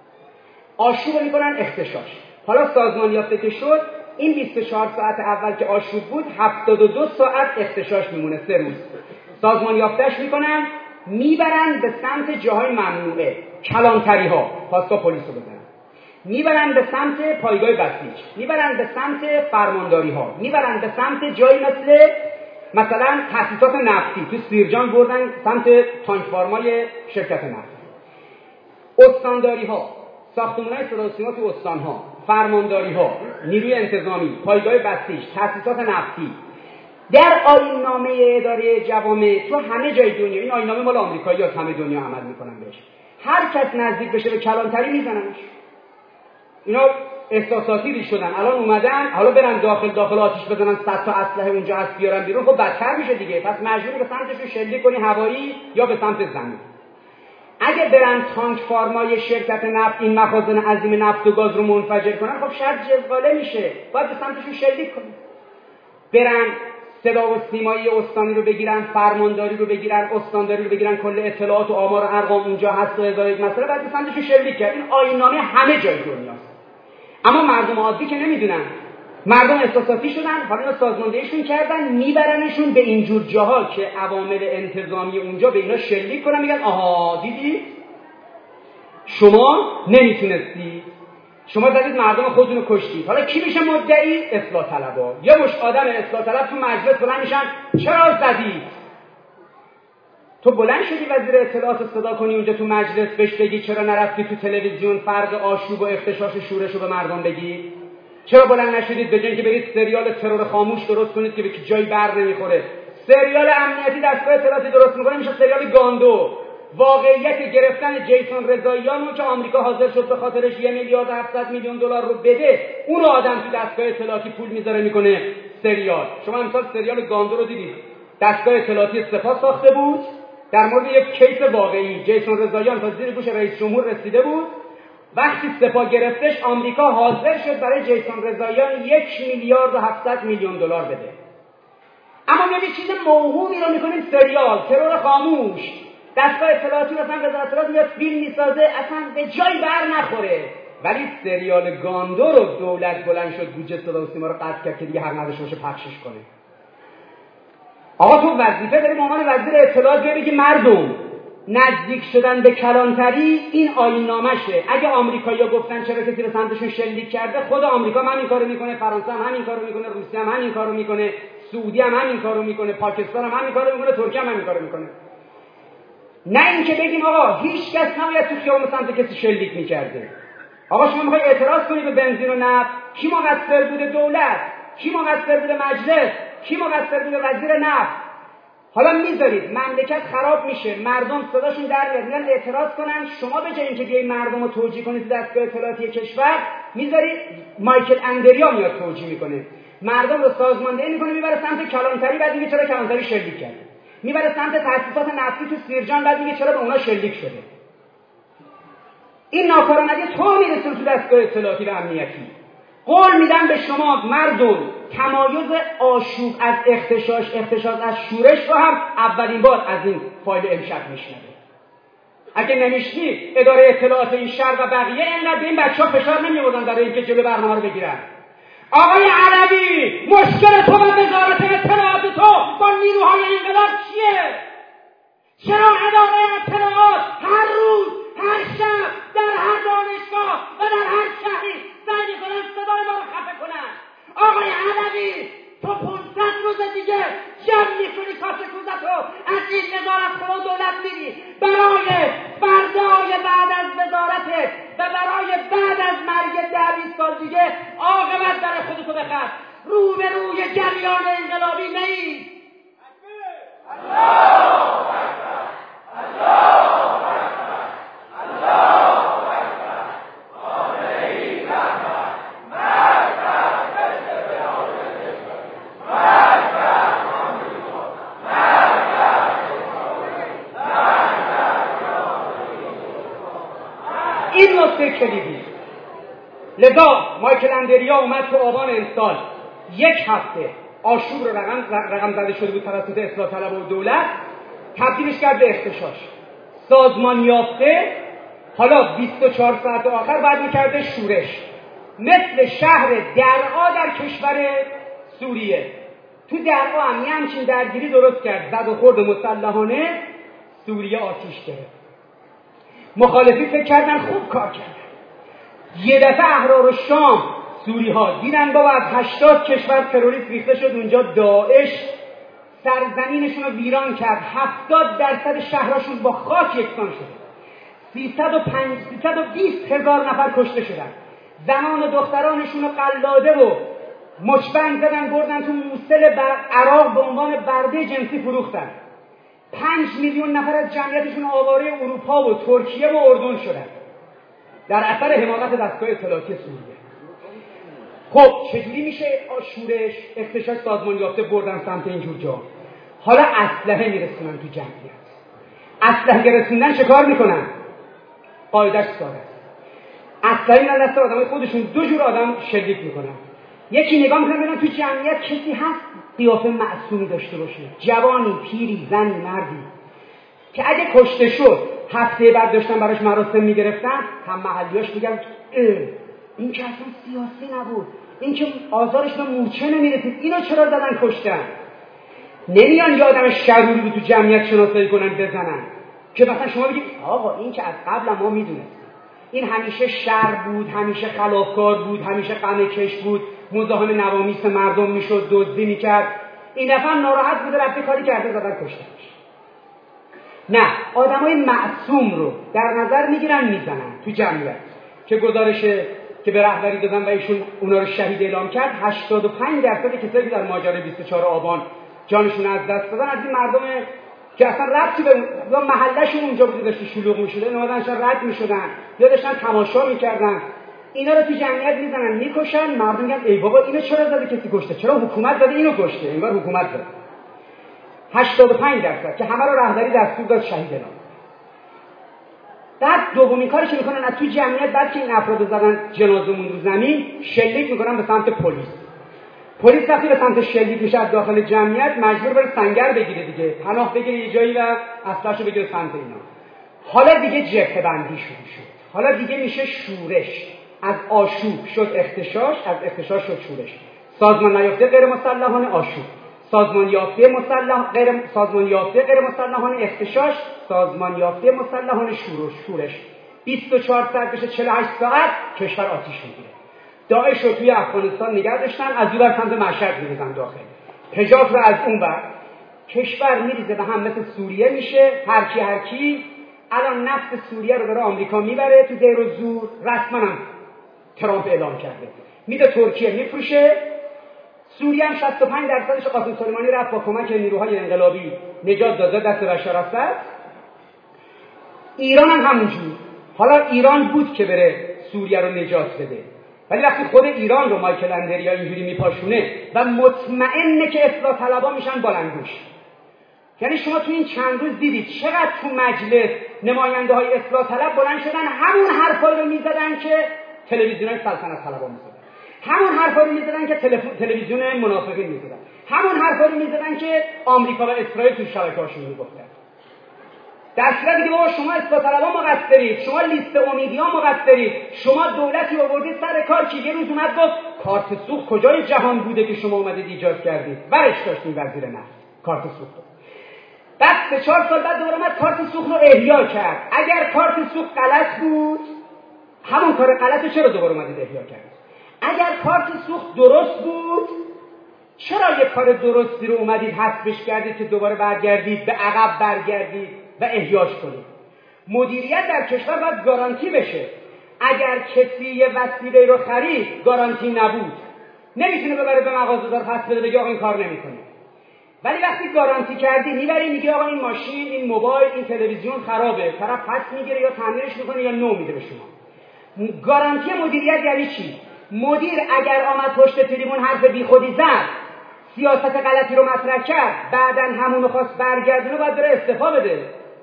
آشوب میکنن، اغتشاش. حالا سازمان یافته که شد، این 24 ساعت اول که آشوب بود 72 ساعت اغتشاش میمونه، 3 روز. سازمان یافتهش میکنن، میبرن به سمت جاهای ممنوعه، کلانتری ها، پاستا پلیس رو بزنن، میبرن به سمت پایگاه بسیج، میبرن به سمت فرمانداری ها، میبرن به سمت جایی مثلا تأسیسات نفتی. تو سیرجان بردن سمت تانک فارمای شرکت نفت. استانداری ها، ساختمان‌های صدا و سیما تو استان‌ها، فرمانداری‌ها، نیروی انتظامی، پایگاه بسیج، تأسیسات نفتی. در آیین‌نامه اداره جوامع تو همه جای دنیا، این آیین‌نامه مال آمریکایی‌ها، همه دنیا عمل می‌کنن بهش، هر کس نزدیک بشه به کلانتری میزننش. اینا احساساتی ریش شدن، الان اومدن حالا برن داخل آتیش بزنن، 100 تا اسلحه اونجا هست بیارن بیرون، خب بدتر میشه دیگه. پس مجبوری به سمتشون شلیک کنی، هوایی یا به سمت زمین. اگه برن تانک فارمای شرکت نفت این مخازن عظیم نفت و گاز رو منفجر کنن، خب شاید جزغاله میشه، باید به سمتشون شلیک کنن. برن صدا و سیمایی استانی رو بگیرن، فرمانداری رو بگیرن، استانداری رو بگیرن، کل اطلاعات و آمار و ارقام اونجا هست و هزار یک مسئله، باید به سمتشون شلیک کرد. این آیین‌نامه همه جای دنیاست. اما مردم عادی که نمیدونن، مردم احساساتی شدن، حالا سازماندهیشون کردن، میبرنشون به اینجور جاها که عوامل انتظامی اونجا به اینا شلیک کنن، میگن آها دیدی شما نمیتونستی، شما زدید مردم خودتون رو کشتید. حالا کی میشه مدعی؟ اصلاح طلبا. یا مش آدم اصلاح طلب تو مجلس بلند میشن، چرا زدید؟ تو بلند شدی وزیر اطلاعات صدا کنی اونجا تو مجلس، بهش بگی چرا نرفتی تو تلویزیون فرق آشوب و اغتشاش و شورش رو به مردم بگی؟ چرا بلند نشدید به جای اینکه برید سریال ترور خاموش درست کنید که به جایی بر نمیخوره؟ سریال امنیتی دستگاه اطلاعاتی درست میکنه میشه سریال گاندو. واقعیت گرفتن جیسون رضاییان که آمریکا حاضر شد به خاطرش 1,700,000,000 رو بده، اون آدم تو دستگاه اطلاعاتی پول میذاره میکنه سریال. شما امسال سریال گاندو رو دیدید؟ دستگاه اطلاعاتی سپاه ساخته بود در مورد یک کیس واقعی. جیسون رضاییان تا زیر گوش رئیس جمهور رسیده بود. وقتی سپاه گرفتش آمریکا حاضر شد برای جیسون رضاییان 1,700,000,000 بده. اما ما یه چیز موهومی رو میکنیم سریال ترور خاموش. دستگاه اطلاعاتی مثلا وزارت اطلاعات میاد فیلم میسازه اصلا به جایی بر نخوره. ولی سریال گاندو رو دولت بلند شد بودجه صدا و سیما رو قطع کرد که دیگه حق نداشته باشه پخشش کنه. آقا تو وظیفه داری به عنوان وزیر اطلاعات بگی مردم نزدیک شدن به کلانتری این آیین نامشه. اگه آمریکایی‌ها گفتن چرا کسی به سمتشون شلیک کرده، خود آمریکا هم همین کارو میکنه، فرانسه هم همین کارو میکنه، روسیه هم همین کارو میکنه، سعودی هم همین کارو میکنه، پاکستان هم همین کارو میکنه، ترکیه هم همین کارو میکنه. نه اینکه بگیم آقا هیچ کس نباید تو خیابون سمت کسی شلیک میکرده. آقا شما میخوای اعتراض کنی به بنزین و نفت، کی مقصر بوده؟ دولت. کی مقصر بوده؟ مجلس. کی مقصر بوده؟ وزیر نفت. حالا میذارید مملکت خراب میشه، مردم صداشون در میاد میان اعتراض کنن، شما به جای اینکه بیاید مردم رو توجیه کنید تو دستگاه اطلاعاتی کشور، میذارید مایکل اندریا میاد توجیه میکنه، مردم رو سازماندهی میکنه، میبره سمت کلانتری، بعد میگه چرا کلانتری شلیک کرده، میبره سمت تاسیسات نفتی تو سیرجان، بعد میگه چرا به اونا شلیک شده. این ناکارآمدی تو میرسونه تو دستگاه اطلاعاتی و امنیتی. قول میدم به شما مردم تمایز آشوب از اغتشاش از شورش رو هم اولین بار از این فایل امشب میشنوه. اگه نمیشنید اداره اطلاعات این شهر و بقیه اینقدر به این بچه ها فشار نمیوردن برای اینکه جلو برنامه رو بگیرن. آقای علوی، مشکل تو و وزارت اطلاعات تو با نیروهای انقلاب چیه؟ چرا اداره اطلاعات هر روز هر شب در هر دانشگاه و در هر شهری سعی میکنن صدای ما رو خفه کنن؟ آقای علوی، تو 500 روز دیگه جمع میکنی کاسه کوزتو از این وزارت خونه و دولت میری برای فردای بعد از وزارته و برای بعد از مرگ 10-20 سال دیگه عاقبت در خودتو بخر. روبروی جریان انقلابی نیست. این نکته کلیدی. لذا مایکل اندریا اومد تو آبان امسال 1 هفته آشوب رو رقم زده شده بود توسط اصلاح طلب و دولت، تبدیلش کرد به اغتشاش. سازمان یافته حالا 24 ساعت آخر بعد میکرده شورش، مثل شهر درعا در کشور سوریه. تو درعا هم یه همچین درگیری درست کرد، زد و خورد مسلحانه، سوریه آتیش گرفت. مخالفی فکر کردن خوب کار کردن. یه دفعه احرار الشام سوری ها دیدن بابا از 80 کشور تروریست ریخته شد اونجا، داعش سرزمینشون رو ویران کرد، 70% شهرشون با خاک یکسان شد، 320 هزار نفر کشته شدن، زنان و دخترانشون رو قلاده و مچبند زدن بردن تو موصل عراق به عنوان برده جنسی فروختن. 5 میلیون نفر از جمعیتشون آواره اروپا و ترکیه و اردن شدن در اثر حماقت دستگاه اطلاعاتی سوریه. خب چجوری میشه شورش اغتشاش سازمان یافته بردن سمت اینجور جا؟ حالا اسلحه میرسونن تو جمعیت. اسلحه رسوندن چه کار میکنن؟ قاعدش ساده است. اسلحه میرن دست آدمای خودشون، 2 جور آدم شلیک میکنن. یکی نگاه میکنن ببینن تو جمعیت کسی هست قیافه معصومی داشته باشه، جوانی، پیری، زنی، مردی، که اگه کشته شد هفته بعد داشتن براش مراسم میگرفتن، هم محلیاش میگن این که اصلا سیاسی نبود، این که آزارش به مورچه نمیرسید، اینو چرا زدن کشتن؟ نمیان یه آدم شروری رو تو جمعیت شناسایی کنن بزنن که مثلا شما بگید آقا این که از قبل ما میدونست، این همیشه شر بود، همیشه خلافکار بود، همیشه غم‌کش بود، مزاحم نوامیس مردم میشد، دزدی میکرد، این دفعه ناراحت بوده رفته کاری کرده زدن کشتنش. نه، آدمای معصوم رو در نظر میگیرن میزنن تو جمعیت که گزارش که به رهبری دادن و ایشون اونا رو شهید اعلام کرد، 85% کسایی که در ماجرای 24 آبان جانشون از دست دادن از این مردم که اصلا ربطی به محلهشون اونجا بود، داشت شلوغ می‌شده، اینا اومدن رد می‌شدن یا داشتن تماشا می‌کردن. اینا رو تو جمعیت میزنن میکشن، مردم میگن ای بابا اینو چرا زده کسی کشته، چرا حکومت داده اینو کشته، انگار حکومت داده. 85% که همه رو رهبری دستور داد شهید اعلام. بعد دومین کارش میکنن از تو جمعیت، بعد که این افراد زدن جنازه‌مون رو زمین، شلیک میکنن به سمت پلیس. پلیس وقتی به سمت شلیک میشه از داخل جمعیت مجبور بره سنگر بگیره دیگه، پناه بگیره یه جایی و اسلحه‌شو بگیره سمت اینا. حالا دیگه جبهه بندی شروع شد. حالا دیگه میشه شورش. از آشوب شد اختشاش، از اختشاش شد شورش. سازمان نیافته غیر مسلحانه آشوب، سازمان یافته غیر مسلحانه اختشاش، سازمان یافته مسلحانه شورش. 24 ساعت بشه 48 ساعت کشور آتیش میگیره. داعش رو توی افغانستان نگه داشتن، از اون ور سمت مشهد میریزن داخل. حجاز رو از اون ور کشور میریزه به هم، مثل سوریه میشه. هر کی الان نفت سوریه رو داره آمریکا میبره تو دیر و زور، رسما هم ترامپ اعلام کرده میده ترکیه میفروشه. سوریه هم 65%ش قاسم سلیمانی رفت با کمک نیروهای انقلابی نجات داد دست بشار اسد. ایران هم همونجور. حالا ایران بود که بره سوریه رو نجات بده، ولی وقتی خود ایران رو مایکل اندریا اینجوری میپاشونه و مطمئنه که اصلاح طلبا میشن بالانگوش. یعنی شما تو این چند روز دیدید چقدر تو مجلس نماینده های اصلاح طلب بلند شدن همون حرفایی رو میزدن که تلویزیون‌های سلطنت طلبا میزدن، همون حرفا رو میزدن که تلویزیون منافقین میزدن، همون حرفا رو میزدن که آمریکا و اسرائیل تو شبکه‌هاشون میگفتن. در صورتی دیگه بابا شما اصلاح طلبا مقصرید، شما لیست امیدیان مقصرید، شما دولتی آوردید سر کار که یه روز اومد گفت کارت سوخت کجای جهان بوده که شما اومدید ایجاد کردید، ورش داشتین وزیر نفت کارت سوخت. بعد 3-4 سال بعد دوباره اومد کارت سوخت رو احیا کرد. اگر کارت سوخت غلط بود، همون کار غلطو چرا دوباره اومدید احیا کردید؟ اگر کارت سوخت درست بود، چرا یه کار درستی رو اومدید حذفش کردید که دوباره برگردید به عقب برگردید و احیاش کنید؟ مدیریت در کشور باید گارانتی بشه. اگر کسی یه وسیله رو خرید گارانتی نبود، نمیتونه ببره به مغازه‌دار پس بده بگه آقا این کار نمیکنه. ولی وقتی گارانتی کردی میبری میگه آقا این ماشین، این موبایل، این تلویزیون خرابه، طرف پس میگیره یا تعمیرش میکنه یا نو میده به شما. گارانتی مدیریت یعنی چی؟ مدیر اگر آمد پشت تریبون حرف بیخودی زد، سیاست غلطی رو مطرح کرد، بعداً همونو خواست برگردونه، باید بره استعفا بده.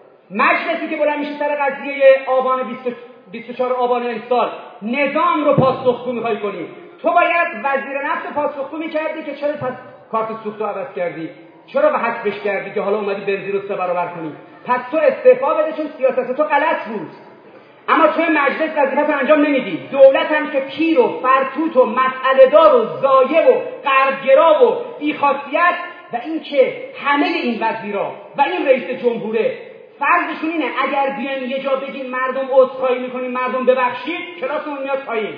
مجلسی که بلند میشه سر قضیه آبان 24 آبان امسال نظام رو پاسخگو میخوای کنی، تو باید وزیر نفت پاسخگو میکردی که چرا پس کارت سوخت رو عوض کردی، چرا به حذفش کردی که حالا اومدی بنزین رو 3 برابر کنی. پس تو استعفا بده چون سیاست تو غلط بود. اما توی مجلس وظیفه‌تو انجام نمیدی. دولت هم که پیر و فرتوت و مسئله دار و ضایع و غربگرا و بی‌خاصیت و این که همه این وزیرا و این رئیس جمهوره فرضشون اینه اگر بیایم یه جا بگیم مردم عذرخواهی میکنیم، مردم ببخشید، کلاسمون میاد پایین.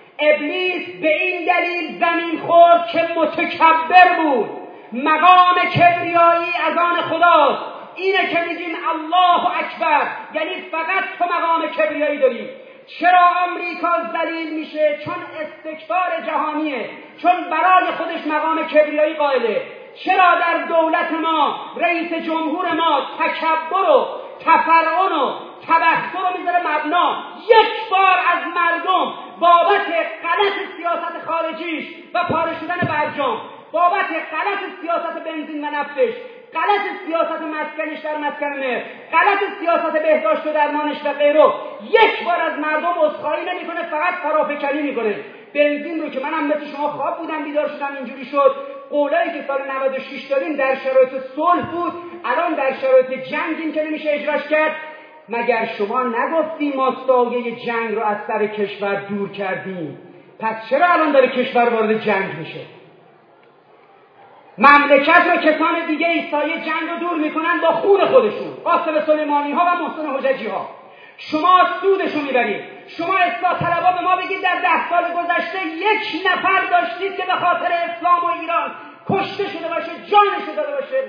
ابلیس به این دلیل زمین خورد که متکبر بود. مقام کبریایی از آن خداست. اینه که میگیم الله اکبر، یعنی فقط تو مقام کبریایی داری. چرا آمریکا ذلیل میشه؟ چون استکبار جهانیه، چون برای خودش مقام کبریایی قائله. چرا در دولت ما رئیس جمهور ما تکبر و تفرعن و تبختر رو میذاره مبنا؟ یک بار از مردم بابت غلط سیاست خارجیش و پاره شدن برجام، بابت غلط سیاست بنزین و نفتش، غلط سیاست مسکنش در مسکن مهر، غلط سیاست بهداشت و درمانش و غیره، یک بار از مردم عذرخواهی نمیکنه، فقط فرافکنی میکنه. بنزین رو که منم مثل شما خواب بودم بیدار شدم اینجوری شد. قولایی که سال 96 دادیم در شرایط صلح بود، الان در شرایط جنگیم که نمیشه اجراش کرد. مگر شما نگفتی ما سایه جنگ رو از سر کشور دور کردیم؟ پس چرا الان داره کشور وارد جنگ میشه؟ مملکت و کسان دیگه سایه جنگ رو دور میکنن با خون خودشون، قاسم سلیمانی ها و محسن حججی ها. شما سودشو میبرید. شما اصلاح طلبا به ما بگید در 10 سال گذشته یک نفر داشتید که به خاطر اسلام و ایران کشته شده باشه، جانش داده باشه؟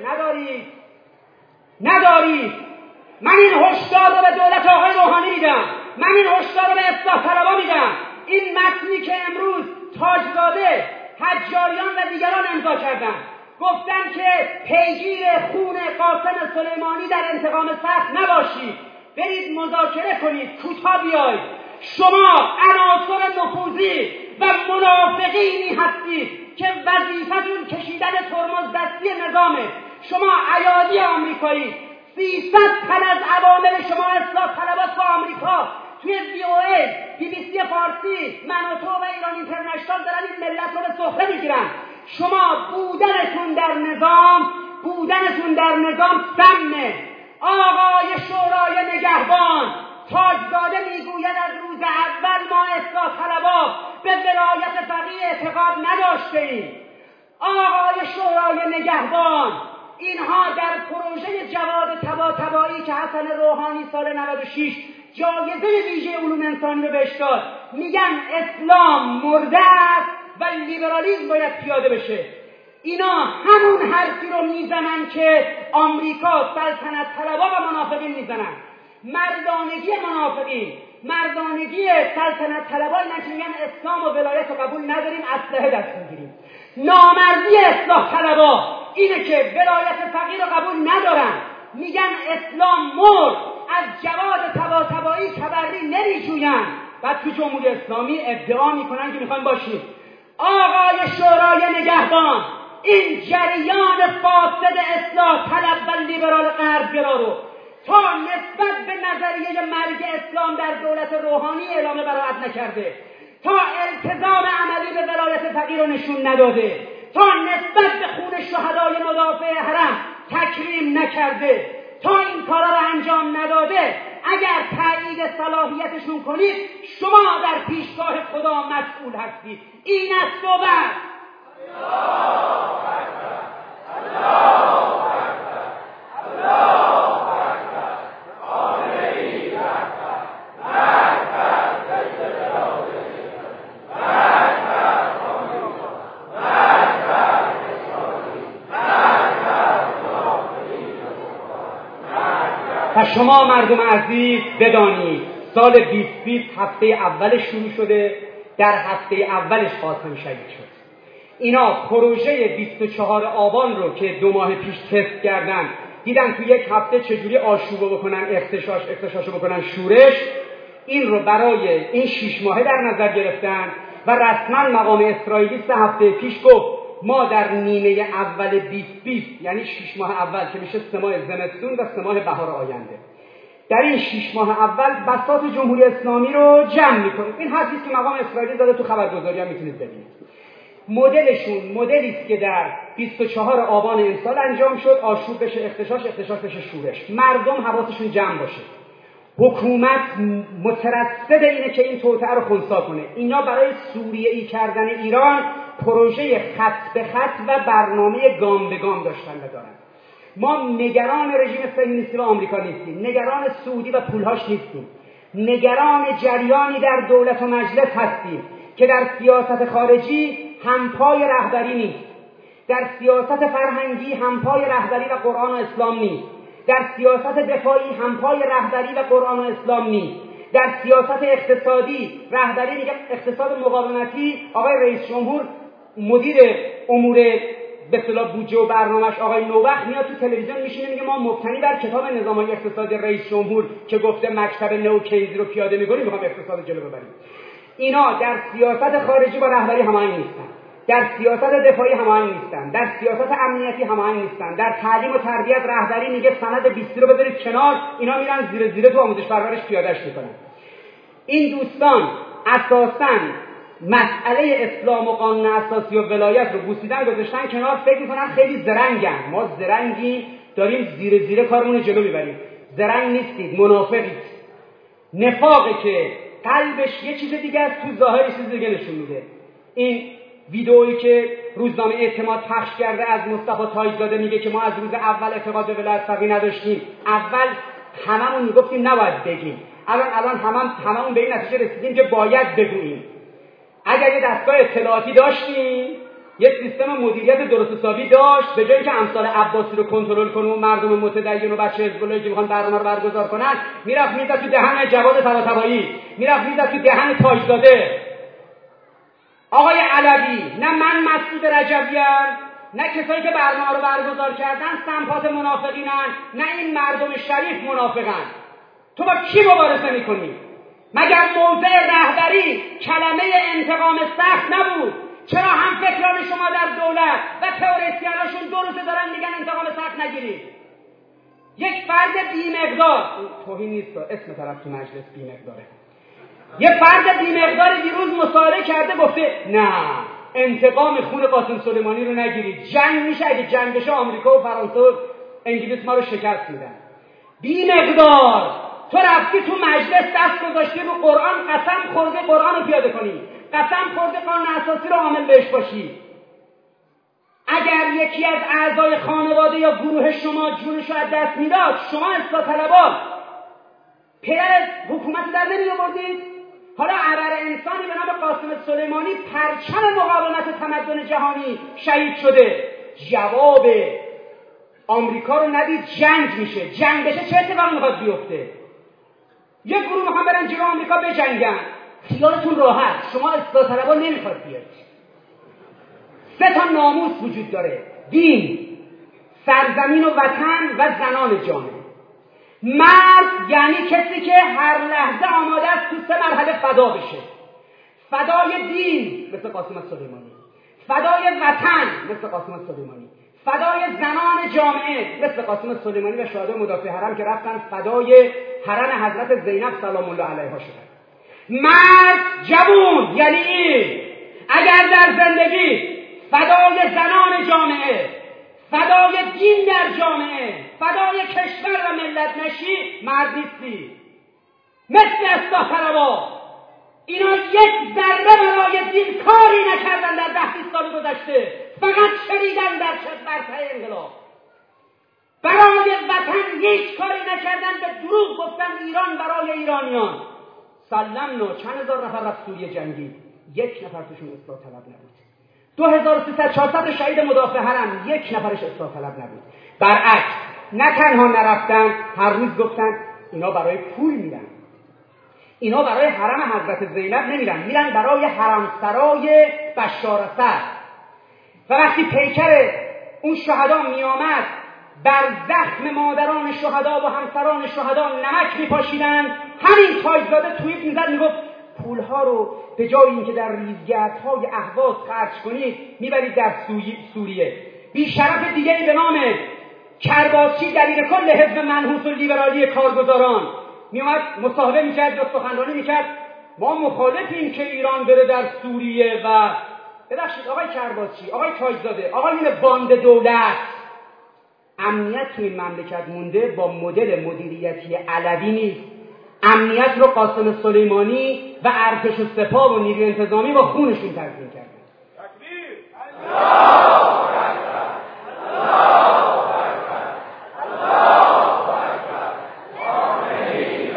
ندارید. من این هشدار رو به دولت آقای روحانی میدم، من این هشدار رو به اصلاح طلبا میدم این متنی که امروز تاجزاده، حجاریان و دیگران امضا کردند، گفتن که پیگیر خون قاسم سلیمانی در انتقام سخت نباشید، برید مذاکره کنید، کوتاه بیایید. شما عناصر نفوذی و منافقینی هستید که وظیفتون کشیدن ترمز دستی نظامه. شما ایادی آمریکایی، 300 تن از عوامل شما اصلاح طلبات با آمریکا توی VOA، BBC فارسی، من و تو و ایران اینترنشنال دارن این ملت رو به سخره میگیرن. شما بودنتون در نظام سمه. آقای شورای نگهبان تاجزاده میگوید از روز اول ما اصلاح طلبا به ولایت فقیه اعتقاد نداشتیم. آقای شورای نگهبان، اینها در پروژه جواد طباطبایی که حسن روحانی سال 96 جایزه ویژه علوم انسانی رو بهش داد، میگن اسلام مرده است و لیبرالیسم باید پیاده بشه. اینا همون حرفی رو میزنن که آمریکا سلطنت طلبا و منافقین میزنن. مردانگی منافقین، مردانگی سلطنت طلبا اینا که میگن اسلام و ولایت رو قبول نداریم، اسلحه دست میگیریم. نامردی اصلاح طلبا اینه که ولایت فقیه رو قبول ندارن، میگن اسلام مرد، از جواد طباطبایی تبری نمیجوین و تو جمهوری اسلامی ادعا میکنن که میخوایم باشیم. آقای شورای نگهبان، این جریان فاسد اصلاح طلب و لیبرال غربگرا رو تا نسبت به نظریه مرگ اسلام در دولت روحانی اعلام براءت نکرده، تا التزام عملی به ولایت فقیه رو نشون نداده، تا نسبت به خون شهدای مدافع حرم تکریم نکرده، تا این کارا رو انجام نداده، اگر تایید صلاحیتشون کنید شما در پیشگاه خدا مسئول هستید. این است و بس. و شما مردم عزیز بدانید سال 2020 هفته اولش شروع شده، در هفته اولش قاسم شهید شد. اینا پروژه 24 آبان رو که 2 ماه پیش تست کردن، دیدن تو 1 هفته چجوری آشوب بکنن، اختشاش بکنن، شورش، این رو برای این 6 ماهه در نظر گرفتن و رسما مقام اسرائیلی 3 هفته پیش گفت ما در نیمه اول 2020 یعنی 6 ماه اول که میشه 3 ماه زمستون و 3 ماه بهار آینده، در این 6 ماه اول بساط جمهوری اسلامی رو جمع میکنیم. این حرفی است که مقام اسرائیلی داده، تو خبرگزاری هم میتونید ببینید. مدلشون مدلی است که در 24 آبان امسال انجام شد، آشوب بشه اختشاش بشه شورش، مردم حواسشون جمع باشه. حکومت مترصد اینه که این توطئه رو خنثی کنه. اینا برای سوریه‌ای کردن ایران پروژه خط به خط و برنامه گام به گام داشتن و دارن. ما نگران رژیم صهیونیستی و آمریکا نیستیم، نگران سعودی و پولهاش نیستیم، نگران جریانی در دولت و مجلس هستیم که در سیاست خارجی همپای رهبری نیست، در سیاست فرهنگی همپای رهبری و قرآن و اسلام نیست، در سیاست دفاعی همپای رهبری و قرآن و اسلام نیست، در سیاست اقتصادی رهبری میگه اقتصاد مقاومتی، آقای رئیس جمهور مدیر امور به اصطلاح بودجه و برنامه‌اش آقای نوبخت میاد تو تلویزیون میشینه میگه ما مبتنی بر کتاب نظام‌های اقتصادی رئیس جمهور که گفته مکتب نوکینزی رو پیاده می‌کنیم می‌خوام اقتصاد جلو ببریم. اینا در سیاست خارجی با رهبری هماهنگ نیستن، در سیاست دفاعی هماهنگ نیستن، در سیاست امنیتی هماهنگ نیستن، در تعلیم و تربیت رهبری میگه سند 20 رو بذارید کنار، اینا میرن زیر تو آموزش پرورش پیادهش میکنن. این دوستان اساساً مسئله اسلام و قانون اساسی و ولایت رو بوسیدن گذاشتن کنار، فکر میکنن خیلی زرنگن، ما زرنگی داریم زیر کارمون جلو میبریم. زرنگ نیستید، منافقید. نفاقه که قلبش یه چیز دیگه است، تو ظاهرش چیز دیگه نشون میده. این ویدئویی که روزنامه اعتماد پخش کرده از مصطفی تاجزاده میگه که ما از روز اول اعتقاد به ولایت فقیه نداشتیم، اول هممون میگفتیم نباید بگیم، الان هممون به این نتیجه رسیدیم که باید بگوییم. اگر یه دستگاه اطلاعاتی داشتیم، یه سیستم مدیریت درست حسابی داشت، به جایی که امثال عباسی رو کنترل کنه و مردم متدین و بچه حزب اللهی که میخوان برنامه رو برگزار کنن، میرفت میزد تو دهن جواد طباطبایی، میرفت میزد تو دهن تاجزاده. آقای علوی، نه من مسعود رجبیان، نه کسایی که برنامه رو برگزار کردن سمپات منافقینن، نه این مردم شریف منافقن. تو با کی مبارزه میکنی؟ مگر موضع رهبری کلمه انتقام سخت نبود؟ چرا هم فکران شما در دولت و تئوریسیناشون 2 روزه دارن میگن انتقام سخت نگیرید؟ یک فرد بی‌مقدار، توهین نیست، اسم طرف تو مجلس بی‌مقداره، یه فرد بی‌مقدار دیروز مصاحبه کرده گفته نه انتقام خون قاسم سلیمانی رو نگیرید، جنگ میشه، اگه جنگ بشه آمریکا و فرانسه و انگلیس ما رو شکست میدن. بی‌مقدار، تو رفتی تو مجلس دست گذاشتی رو قرآن، قسم خورده قرآن رو پیاده کنی، قسم خورده قانون اساسی رو عامل بهش باشی. اگر یکی از اعضای خانواده یا گروه شما جونش رو از دست میداد، شما اصلاح طلبان پدر حکومت در نمی‌آوردید؟ حالا ابر انسانی به نام قاسم سلیمانی پرچم مقاومت تمدن جهانی شهید شده. جواب آمریکا رو ندید، جنگ میشه، جنگ بشه چه اتفاقی میخواد بیفته؟ یک گروه میخوان برن جلو آمریکا بجنگن، خیالتون راحت، شما اصلاح طلبان نمیخواد بیاد. 3 تا ناموس وجود داره: دین، سرزمین و وطن و زنان جامعه. مرد یعنی کسی که هر لحظه آماده است تو 3 مرحله فدا بشه: فدای دین مثل قاسم سلیمانی، فدای وطن مثل قاسم سلیمانی، فدای زنان جامعه مثل قاسم سلیمانی و شهدای مدافع حرم که رفتن فدای حرم حضرت زینب سلام الله علیها شدن. مرد جوون یعنی این اگر در زندگی فدای زنان جامعه، فدای دین در جامعه، فدای کشور و ملت نشی، مرد نیستی. مثل اصلاح طلبا، اینا یک ذره برای دین کاری نکردن در 10-20 سال گذشته، فقط شنیدن در برپای انقلاب. برای وطن هیچ کاری نکردن، به دروغ گفتن ایران برای ایرانیان. سلمنا چند هزار نفر رفت سوریه جنگید، 1 نفر توشون اصلاح طلب نبود. 2300-400 شهید مدافع حرم، 1 نفرش اصلاح طلب نبود. برعکس، نه تنها نرفتن، هر روز گفتن اینا برای پول میرن، اینا برای حرم حضرت زینب نمیرن، میرن برای حرمسرای بشار اسد. و وقتی پیکر اون شهدا میامد، بر زخم مادران شهدا و همسران شهدا نمک میپاشیدن، همین تاجزاده توییت میزد میگفت پولها رو به جای اینکه در ریزگردهای اهواز خرج کنید میبرید در سوریه. بیشرف دیگری به نام کرباسچی دبیر کل حزب منحوس و لیبرالی کارگزاران میومد مصاحبه میکرد یا سخنرانی میکرد: ما مخالفیم که ایران بره در سوریه. و ببخشید آقای کرباسچی، آقای تاجزاده، آقایون باند دولت، امنیت تو این مملکت مونده با مدل مدیریتی علوی نیست. امنیت رو قاسم سلیمانی و ارتش و سپاه و نیروی انتظامی با خونشون تضمین کردن. تکبیر! الله اکبر! الله اکبر! الله اکبر! آمین!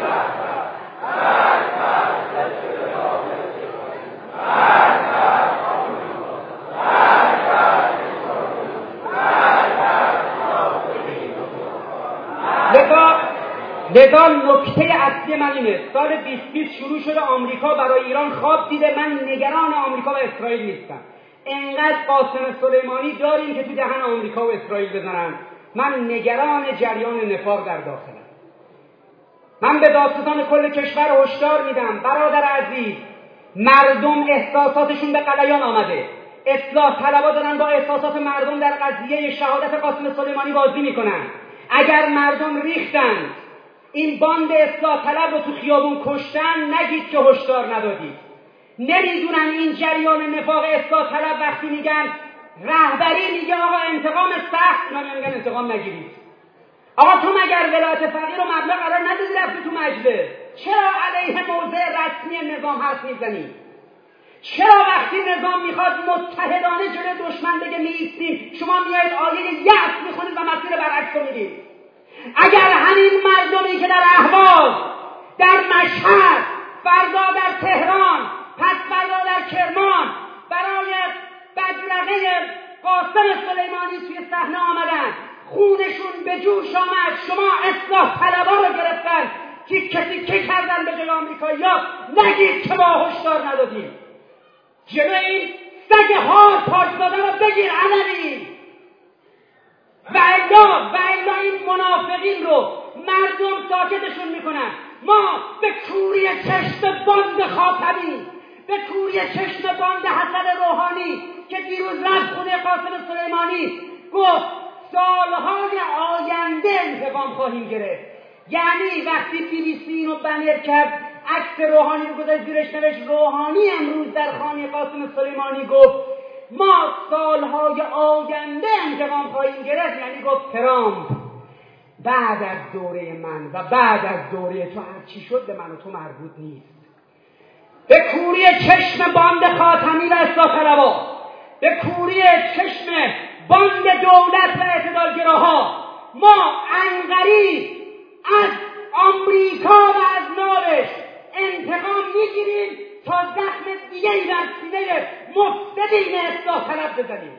لذا نکته اصلی من اینه: سال 2020 شروع شده، آمریکا برای ایران خواب دیده. من نگران آمریکا و اسرائیل نیستم، انقدر قاسم سلیمانی داریم که تو دهن آمریکا و اسرائیل بزنن. من نگران جریان نفاق در داخلم. من به دادستان کل کشور هشدار میدم: برادر عزیز، مردم احساساتشون به غلیان آمده. اصلاح طلبا دارن با احساسات مردم در قضیه شهادت قاسم سلیمانی بازی میکنن. اگر مردم ریختن این باند اصلاح طلب رو تو خیابون کشتن، نگید که هشدار ندادید. نمیدونن این جریان نفاق اصلاح طلب وقتی میگن رهبری میگه آقا انتقام سخت، اینا میگن انتقام نگیرید. آقا تو مگر ولایت فقیر و مبلغ قرار ندادی رفتی تو مجلس؟ چرا علیه موضع رسمی نظام حرف میزنی؟ چرا وقتی نظام میخواد متحدانه جلوی دشمن بگه میایستیم، شما میایید آیه یأس میخونید و مسیر برعکس رو میرید؟ اگر همین مردمی که در اهواز، در مشهد، فردا در تهران، پس فردا در کرمان برای بدرقه قاسم سلیمانی توی صحنه آمدن، خونشون به جوش آمد، شما اصلاح طلبا رو گرفتن، تیکه تیکه کردن به جلوی آمریکایی‌ها، نگید که ما هشدار ندادیم. جلو این سگ هار پاک دادن رو بگیر علوی. و الا این منافقین رو مردم ساکتشون میکنن. ما به کوری چشم باند خاتمی، به کوری چشم باند حسن روحانی که دیروز رفت خونه قاسم سلیمانی گفت سالهای آینده انتقام خواهیم گرفت. یعنی وقتی BBC اینو بنر کرد عکس روحانی رو گذاشت زیرش نوشت روحانی امروز در خانه قاسم سلیمانی گفت ما سالهای آینده انتقام خواهیم گرفت، یعنی گفت ترامپ بعد از دوره من و بعد از دوره تو هر چی شد به من و تو مربوط نیست. به کوری چشم باند خاتمی و اصلاح‌طلبا، به کوری چشم باند دولت و اعتدالگراها ما عنقریب از آمریکا و از نارش انتقام میگیریم تا زخم دیگری در سینه مفسدین اصلاح طلب بزنیم.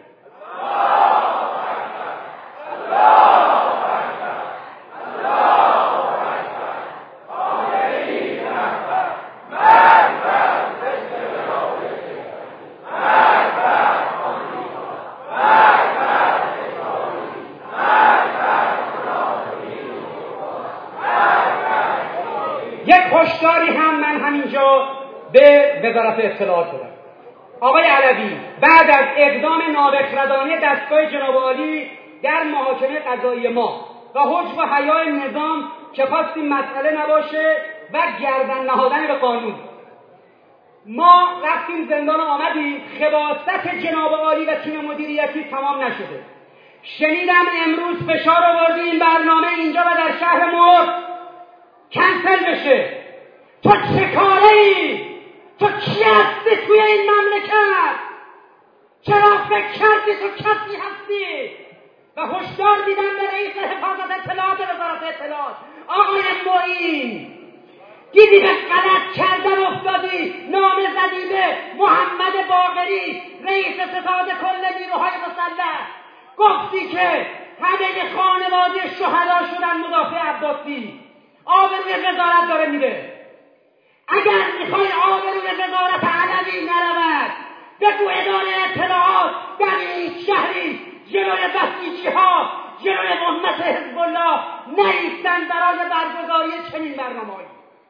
یک هشداری هم من همینجا به وزارت اطلاعات دادم. آقای علوی بعد از اقدام نابخردانه دستگاه جناب عالی در محاکمه قضایی ما و حجب و حیای نظام که خواستیم مسئله نباشه و گردن نهادن به قانون، ما رفتیم زندان آمدیم. خباثت جناب عالی و تیم مدیریتی تمام نشده. شنیدم امروز فشار آوردیم برنامه اینجا و در شهر مرد کنسل بشه. تو چه کاره‌ای؟ تو کی هستی توی این مملکت؟ چرا فکر کردی تو کسی هستی؟ و هشدار دیدم به رئیس حفاظت اطلاعات وزارت اطلاعات آقای معین، دیدی به غلط کردن افتادی، نامه زدی به محمد باقری رئیس ستاد کل نیروهای مسلح، گفتی که همه خانواده شهدا شدن مدافع عباسی. آبروی وزارت داره میره. اگر میخوای آبروی وزارت علوی نرود بگو اداره اطلاعات در این شهری جلوی بسیجی ها، جلوی امت حزب الله نایستن برای برگزاری چنین برنامه‌ای.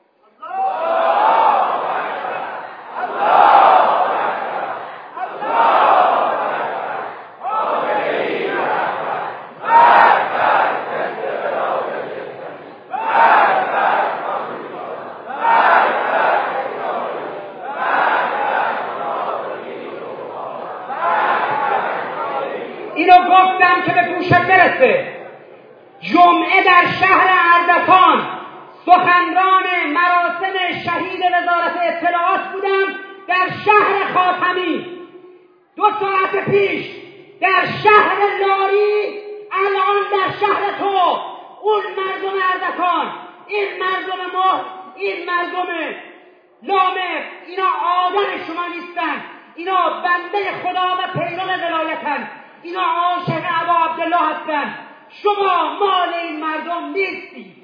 اینو گفتم که به گوشت برسه. جمعه در شهر اردکان سخنران مراسم شهید وزارت اطلاعات بودم در شهر خاتمی. 2 ساعت پیش در شهر لاری، الان در شهر تو. اون مردم اردکان، این مردم ماه، این مردم لامه، اینا آدم شما نیستن. اینا بنده خدا و پیرو ولایتن. اینا عاشق ابا عبدالله هستن. شما مال این مردم نیستید.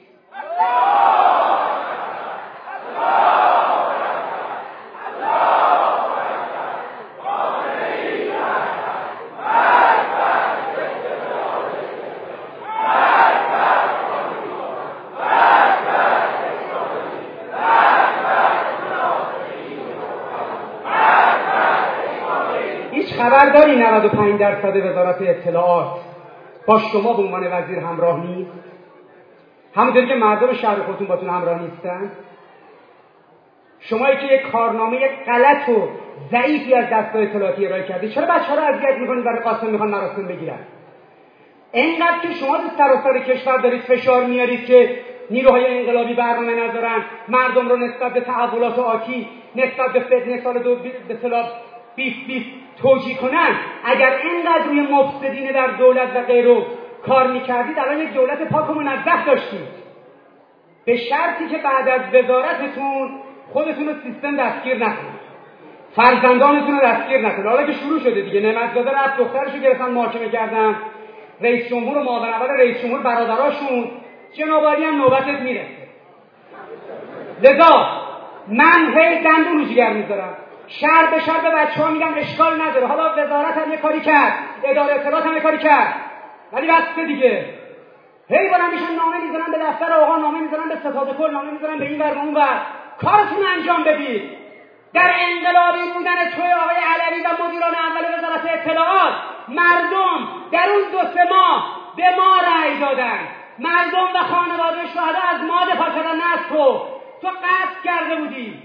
خبر داری 95% وزارت اطلاعات با شما به عنوان وزیر همراه نیست؟ همونطوری که مردم شهر خودتون باتون همراه نیستن؟ شمایی که یک کارنامه غلط و ضعیفی از دستگاه اطلاعاتی ارائه کردید، چرا بچه‌ها رو اذیت می‌کنید برای قاسم میخوان مراسم بگیرن؟ اینقدر که شما در سراسر کشور دارید فشار میارید که نیروهای انقلابی برنامه ندارن، مردم رو نسبت به تحولات آتی، نسبت به فتنه سال 2020 توجیه کنن. اگر اینقدر روی مفسدین در دولت و غیره کار میکردید الان یک دولت پاک و منظف داشتید، به شرطی که بعد از وزارتتون خودتون رو سیستم دستگیر نکنید، فرزندانتون رو دستگیر نکنید. حالا که شروع شده دیگه، نعمتزاده رفت دخترشو گرفتن محاکمه کردن، رئیس جمهور و معاون اول رئیس جمهور برادراشون، جناب عالی هم نوبتت میرسه. لذا من هی دندون رو جگر میذارم شهر به شهر به بچه‌ها میگم اشکال نداره، حالا وزارت هم یه کاری کرد، اداره اطلاعات هم یه کاری کرد، ولی بس دیگه هی بلند میشن نامه میزنن به دفتر آقا، نامه میزنن به ستاد کل، نامه میزنن به این ور و اون ور. کارتون انجام بدید. در انقلابی بودن توی آقای علوی و مدیران اول وزارت اطلاعات، مردم در اون 2-3 ماه به ما رأی دادن. مردم و خانواده شهدا از ما دفاع کردن، نه از تو قصد کرده بودی.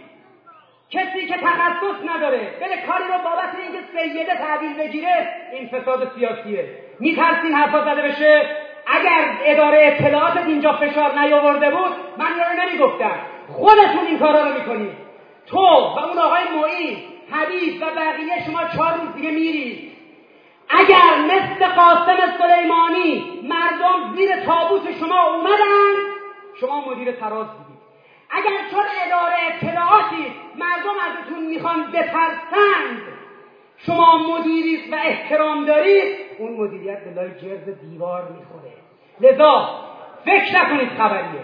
کسی که تخصص نداره بده کاری رو بابت اینکه سیده تحویل بگیره، این فساد سیاسیه. میترسین حرفا زده بشه؟ اگر اداره اطلاعات اینجا فشار نیاورده بود من رو نمیگفتم. خودتون این کارا رو میکنید. تو و اون آقای معین، حبیب و بقیه، شما 4 روز دیگه میرید. اگر مثل قاسم سلیمانی مردم زیر تابوت شما اومدن، شما مدیر تراز بودید. اگر چون اداره اطلاعاتی مردم ازتون میخوان بترسند، شما مدیریت و احترام دارید، اون مدیریت به لای جرز دیوار میخوره. لذا فکر نکنید خبریه.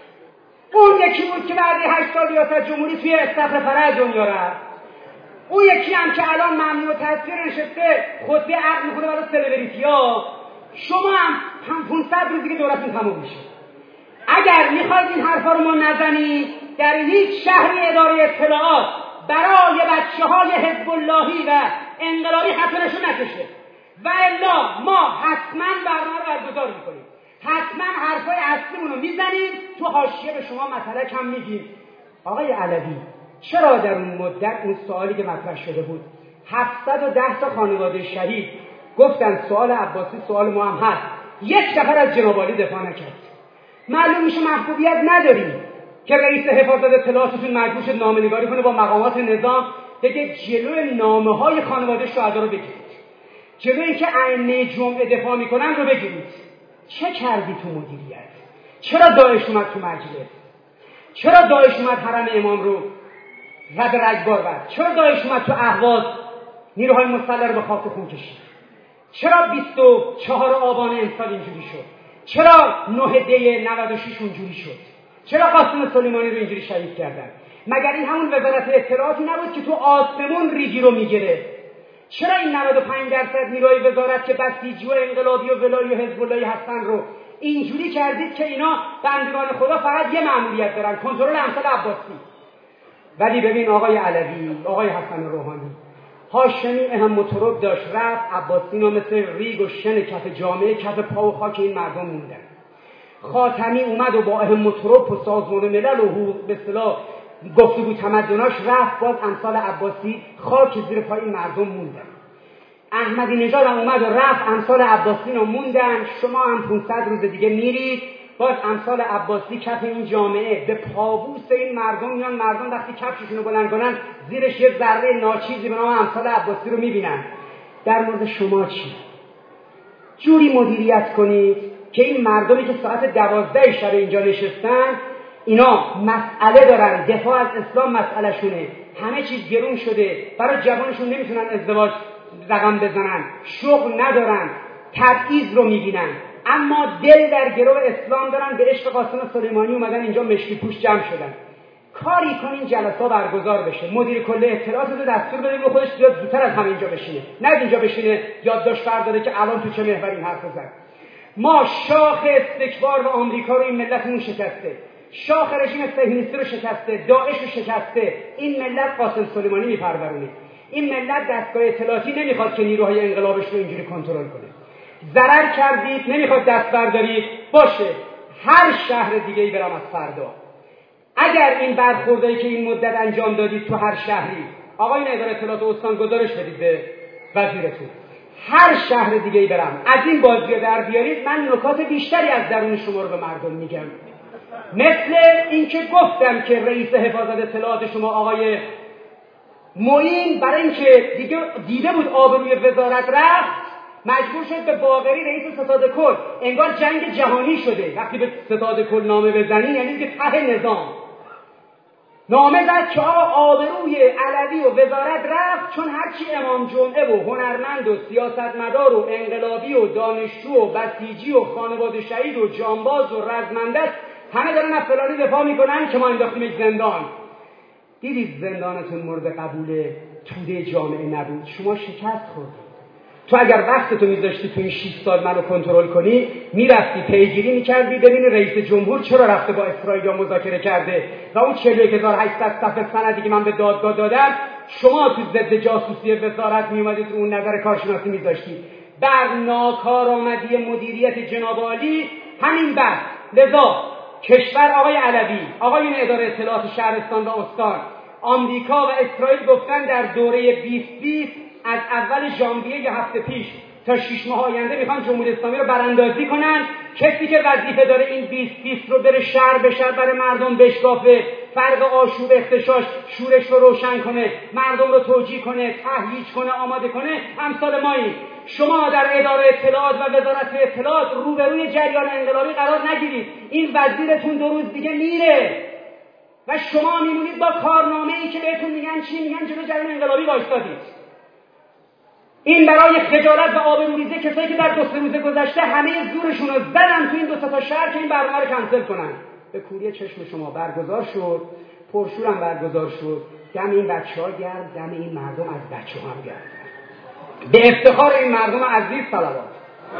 اون یکی بود که بعد 8 سال ریاست جمهوری توی استخر فرع دنیا رفت. اون یکی هم که الان ممنوع تصویر نشسته خطبه عقل میخونه برای سلبریتی‌ها. شما هم 500 روز دیگه دورتون تموم میشه. اگر میخواید این حرفا رو ما نزنید، در هیچ شهری اداره اطلاعات برای بچه‌های حزب اللهی و انقلابی حتی نشون نکشه. و الا ما حتما برنامه رو برگزار میکنیم، حتما حرفای اصلیمون رو میزنیم، تو حاشیه به شما مطلق هم میگیم. آقای علوی، چرا در اون مدت اون سوالی که مطرح شده بود 710 تا خانواده شهید گفتن سوال عباسی سوال ما هم هست، یک نفر از جناب عالی دفاع نکرد؟ معلوم میشه محبوبیت نداریم که رئیس حفاظت اطلاعاتتون مجبور شد نامه‌نگاری کنه با مقامات نظام، بگه جلوی نامه‌های خانواده شهدا رو بگیرید، جلوی اینکه ائمه جمعه دفاع میکنن رو بگیرید. چه کردی تو مدیریت؟ چرا داعش اومد تو مجلس؟ چرا داعش اومد حرم امام رو رد رگبار برد؟ چرا داعش اومد تو اهواز نیروهای مسلح رو به خاک و خون کشید؟ چرا 24 آبان امسال اینجوری شد؟ چرا 9 دی 96 اونجوری شد؟ چرا قاسم سلیمانی رو اینجوری شهید کردن؟ مگر این همون وزارت اطلاعاتی نبود که تو آسمون ریگی رو میگیره؟ چرا این 95% نیروهای وزارت که بسیجی و انقلابی و ولایی و حزب اللهی هستن رو اینجوری کردید که اینا بندگان خدا فقط یه مأموریت دارن، کنترل امثال عباسی؟ ولی ببین آقای علوی، آقای حسن روحانی، هاشمی هم مطرب داشت رفت، عباسینا مثل ریگ و شن کف جامعه کف پا و خاک این مردم موندن. خاتمی اومد و با اهم مطرب و سازمان ملل و حقوق به اصطلاح گفتگو تمدناش رفت، باز امثال عباسی خاک زیر پای این مردم موندن. احمدی نژاد هم اومد و رفت، امثال عباسی رو موندن. شما هم 500 روز دیگه میرید، باز امثال عباسی کف این جامعه به پابوس این مردم میان. مردم وقتی کفششون رو بلند کنن زیرش یه ذره ناچیزی به نام امثال عباسی رو میبینن. در مورد شما چی؟ جوری مدیریت کنید که این مردمی که ساعت 12 شب اینجا نشستن، اینا مسئله دارن، دفاع از اسلام مسئله شونه، همه چیز گرون شده، برای جوانشون نمیتونن ازدواج رقم بزنن، شغل ندارن، تبعیض رو میبینن، اما دل در گرو اسلام دارن، به عشق قاسم سلیمانی اومدن اینجا مشکی پوش جمع شدن. کاری کنین جلسه برگزار بشه، مدیر کل اطلاعات رو دستور بده به خودش بیاد زودتر از همه اینجا بشینه، نه اینجا بشینه یادداشت برداره که الان تو چه محور این حرف زد. ما شاخ استکبار و آمریکا رو این ملتمون شکسته، شاخ رژیم صهیونیستی رو شکسته، داعش رو شکسته. این ملت قاسم سلیمانی میپرورونه. این ملت دستگاه اطلاعاتی نمیخواد که نیروهای انقلابش رو اینجوری کنترل کنه. ضرر کردید، نمیخواد دست بردارید، باشه هر شهر دیگه‌ای برام از فردا. اگر این برخوردایی که این مدت انجام دادید تو هر شهری، آقای اداره اطلاعات استان گزارش بدید به وزیرتون، هر شهر دیگه‌ای برم از این بازی در بیارید، من نکات بیشتری از درون شما رو به مردم میگم. مثل اینکه گفتم که رئیس حفاظت اطلاعات شما آقای معین برای اینکه دیده بود آبروی وزارت رفت، مجبور شد به باقری رئیس ستاد کل، انگار جنگ جهانی شده. وقتی به ستاد کل نامه بزنی یعنی که ته نظام نامه زد که آقا آبروی علوی و وزارت رفت، چون هرچی امام جمعه و هنرمند و سیاستمدار و انقلابی و دانشجو و بسیجی و خانواده شهید و جانباز و رزمنده همه دارن از فلانی دفاع میکنن که ما انداختیمش زندان. دیدید زندانتون مورد قبول توده جامعه نبود. شما شکست خوردید. تو اگر وقتتو میذاشتی تو این 6 سال منو کنترل کنی، میرفتی پیگیری میکردی ببینی رئیس جمهور چرا رفته با اسرائیل مذاکره کرده و اون 41800 صفحه سندی که من به دادگاه دادم شما تو ضد جاسوسی وزارت میومدید رو اون نظر کارشناسی میذاشتید. بر ناکارآمدی مدیریت جناب عالی همین بحث. لذا کشور آقای علوی، آقایون اداره اطلاعات شهرستان و استان، آمریکا و اسرائیل گفتن در دوره 2020 از اول ژانویه یا هفته پیش تا 6 ماه آینده میخوان جمهوری اسلامی رو براندازی کنن. کسی که وظیفه داره این 2020 رو بره شهر به شهر برای مردم بشکافه، فرق آشوب اختشاش شورش رو روشن کنه، مردم رو توجیه کنه، تهییج کنه، آماده کنه، امثال مایی. شما در اداره اطلاعات و وزارت اطلاعات روبروی جریان انقلابی قرار نگیرید. این وزیرتون 2 روز دیگه میره و شما میمونید با کارنامه‌ای که بهتون میگن چی میگن جلوی جریان انقلابی وایسادید. این برای خجالت و آبروریزی کسایی که در 2-3 روز گذشته همه زورشون رو زدن تو این 2 تا شهر که این برنامه رو کنسل کنن. به کوری چشم شما برگزار شد، پرشور هم برگزار شد. دم این بچه‌ها گرم، دم این مردم از بچه‌ها هم گرم. به افتخار این مردم عزیز صلوات.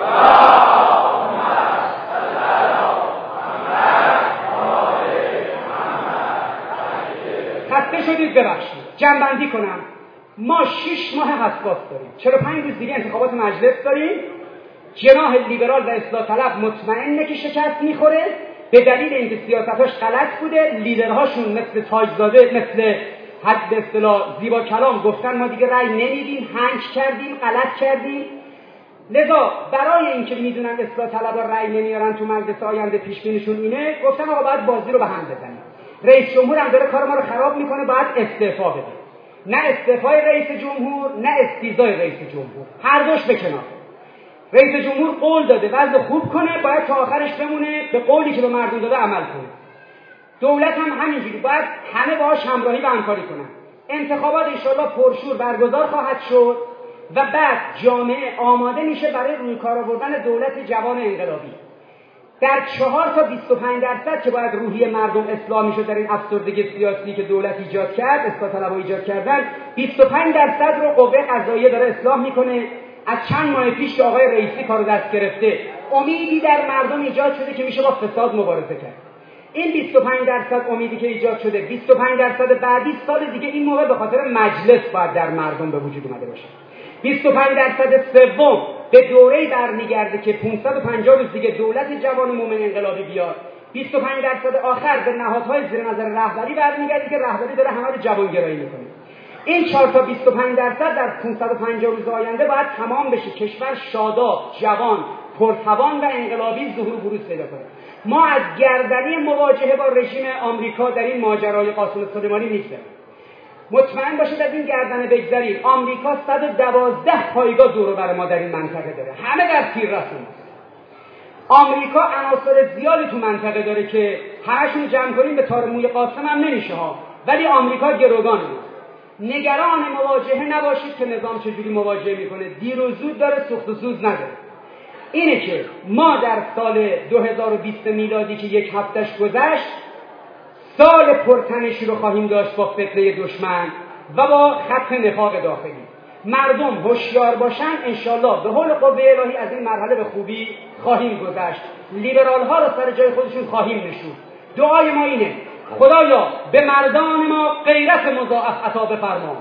خسته شدید ببخشید. جمع‌بندی کنم. ما 6 ماه حساس داریم. 45 روز دیگه انتخابات مجلس داریم. جناح لیبرال و اصلاح طلب مطمئنه که شکست میخوره به دلیل اینکه سیاستاش غلط بوده. لیدرهاشون مثل تاجزاده، مثل حد به اصطلاح زیبا کلام گفتن ما دیگه رأی نمیدیم، هنگ کردیم، غلط کردیم. لذا برای اینکه میدونن اصلاح طلبا رأی نمیارن تو مجلس آینده، پیش بینیشون اینه، گفتن آقا باید بازی رو به هم بزنیم. رئیس جمهور هم داره کار ما رو خراب میکنه، باید استعفا بده. نه استعفای رئیس جمهور، نه استیضای رئیس جمهور، هر دوش به کنار. رئیس جمهور قول داده وضع خوب کنه، باید تا آخرش بمونه، به قولی که به مردم داده عمل کنه. دولت هم همینجوری باید همه باهاش همراهی و همکاری کنن. انتخابات انشالله پرشور برگزار خواهد شد و بعد جامعه آماده میشه برای روی کار آوردن دولت جوان انقلابی. در 4 تا 25% که باید روحیه مردم اصلاح میشه در این افسردگی سیاسی که دولت ایجاد کرد، اصلاح طلبها ایجاد کردن، 25% رو قوه قضاییه داره اصلاح میکنه. از چند ماه پیش که آقای رئیسی کارو دست گرفته، امیدی در مردم ایجاد شده که میشه با فساد مبارزه کرد. این 25% امیدی که ایجاد شده، 25% بعدی سال دیگه این موقع به خاطر مجلس باید در مردم به وجود اومده باشه. 25% سوم به دوره‌ای برمیگرده که 550 روز دیگه دولت جوان مومن انقلابی بیاد. 25% آخر به نهادهای زیر نظر رهبری برمیگرده که رهبری داره همه رو جوانگرایی میکنه. این 4 تا 25% در 550 روز آینده باید تمام بشه. کشور شاداب، جوان، پرتوان و انقلابی ظهور و بروز پیدا کنه. ما از گردنی مواجهه با رژیم آمریکا در این ماجرای قاسم سلیمانی میگذریم. مطمئن باشید از این گردنه بگذرید. آمریکا 112 پایگاه دور بر ما در این منطقه داره، همه در تیر رسون است. آمریکا عناصر زیادی تو منطقه داره که همشون جمع کنیم به تار موی قاسم هم نمیشه ها، ولی آمریکا گروگانه. نگران مواجهه نباشید که نظام چجوری مواجهه میکنه، دیر و زود داره، سوخت و سوز نداره. اینه که ما در سال 2020 میلادی که یک هفتهش گذشت، سال پرتنشی رو خواهیم داشت با فتنه دشمن و با خط نفاق داخلی. مردم هوشیار باشن، انشالله به حول قوه الهی از این مرحله به خوبی خواهیم گذشت. لیبرال ها رو سر جای خودشون خواهیم نشوند. دعای ما اینه: خدایا به مردان ما غیرت مضاعف عطا بفرما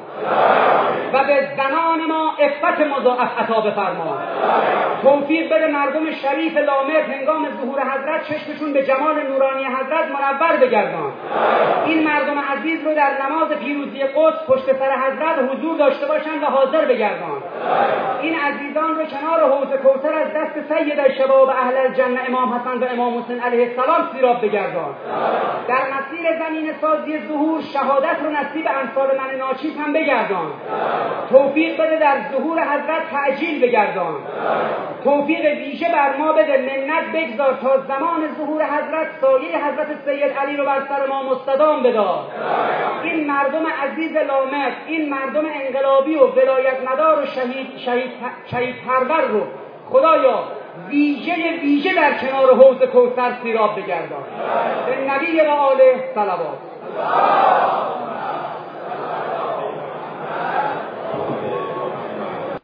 و به زنان ما عفت مضاعف عطا بفرما. توفیق بده مردم شریف لامرد هنگام ظهور حضرت چشمشون به جمال نورانی حضرت منور بگردان. این مردم عزیز رو در نماز پیروزی قدس پشت سر حضرت حضور داشته باشند و حاضر بگردان. این عزیزان رو کنار حوض کوثر از دست سید الشباب اهل الجنه امام حسن و امام حسین علیه السلام سیراب بگردان. در مسیر زمین سازی ظهور شهادت رو نصیب انصار من ناچیز هم بگردان. توفیق بده در ظهور حضرت تعجیل بگردان. توفیق ویژه بر ما بده، منت بگذار تا زمان ظهور حضرت سایه حضرت سید علی رو بر سر ما مستدام بدار. این مردم عزیز لامرد، این مردم انقلابی و ولایت مدار و شهید پرور رو خدایا ویژه در کنار حوض کوثر سیراب بگردان. به نبی و آله صلوات.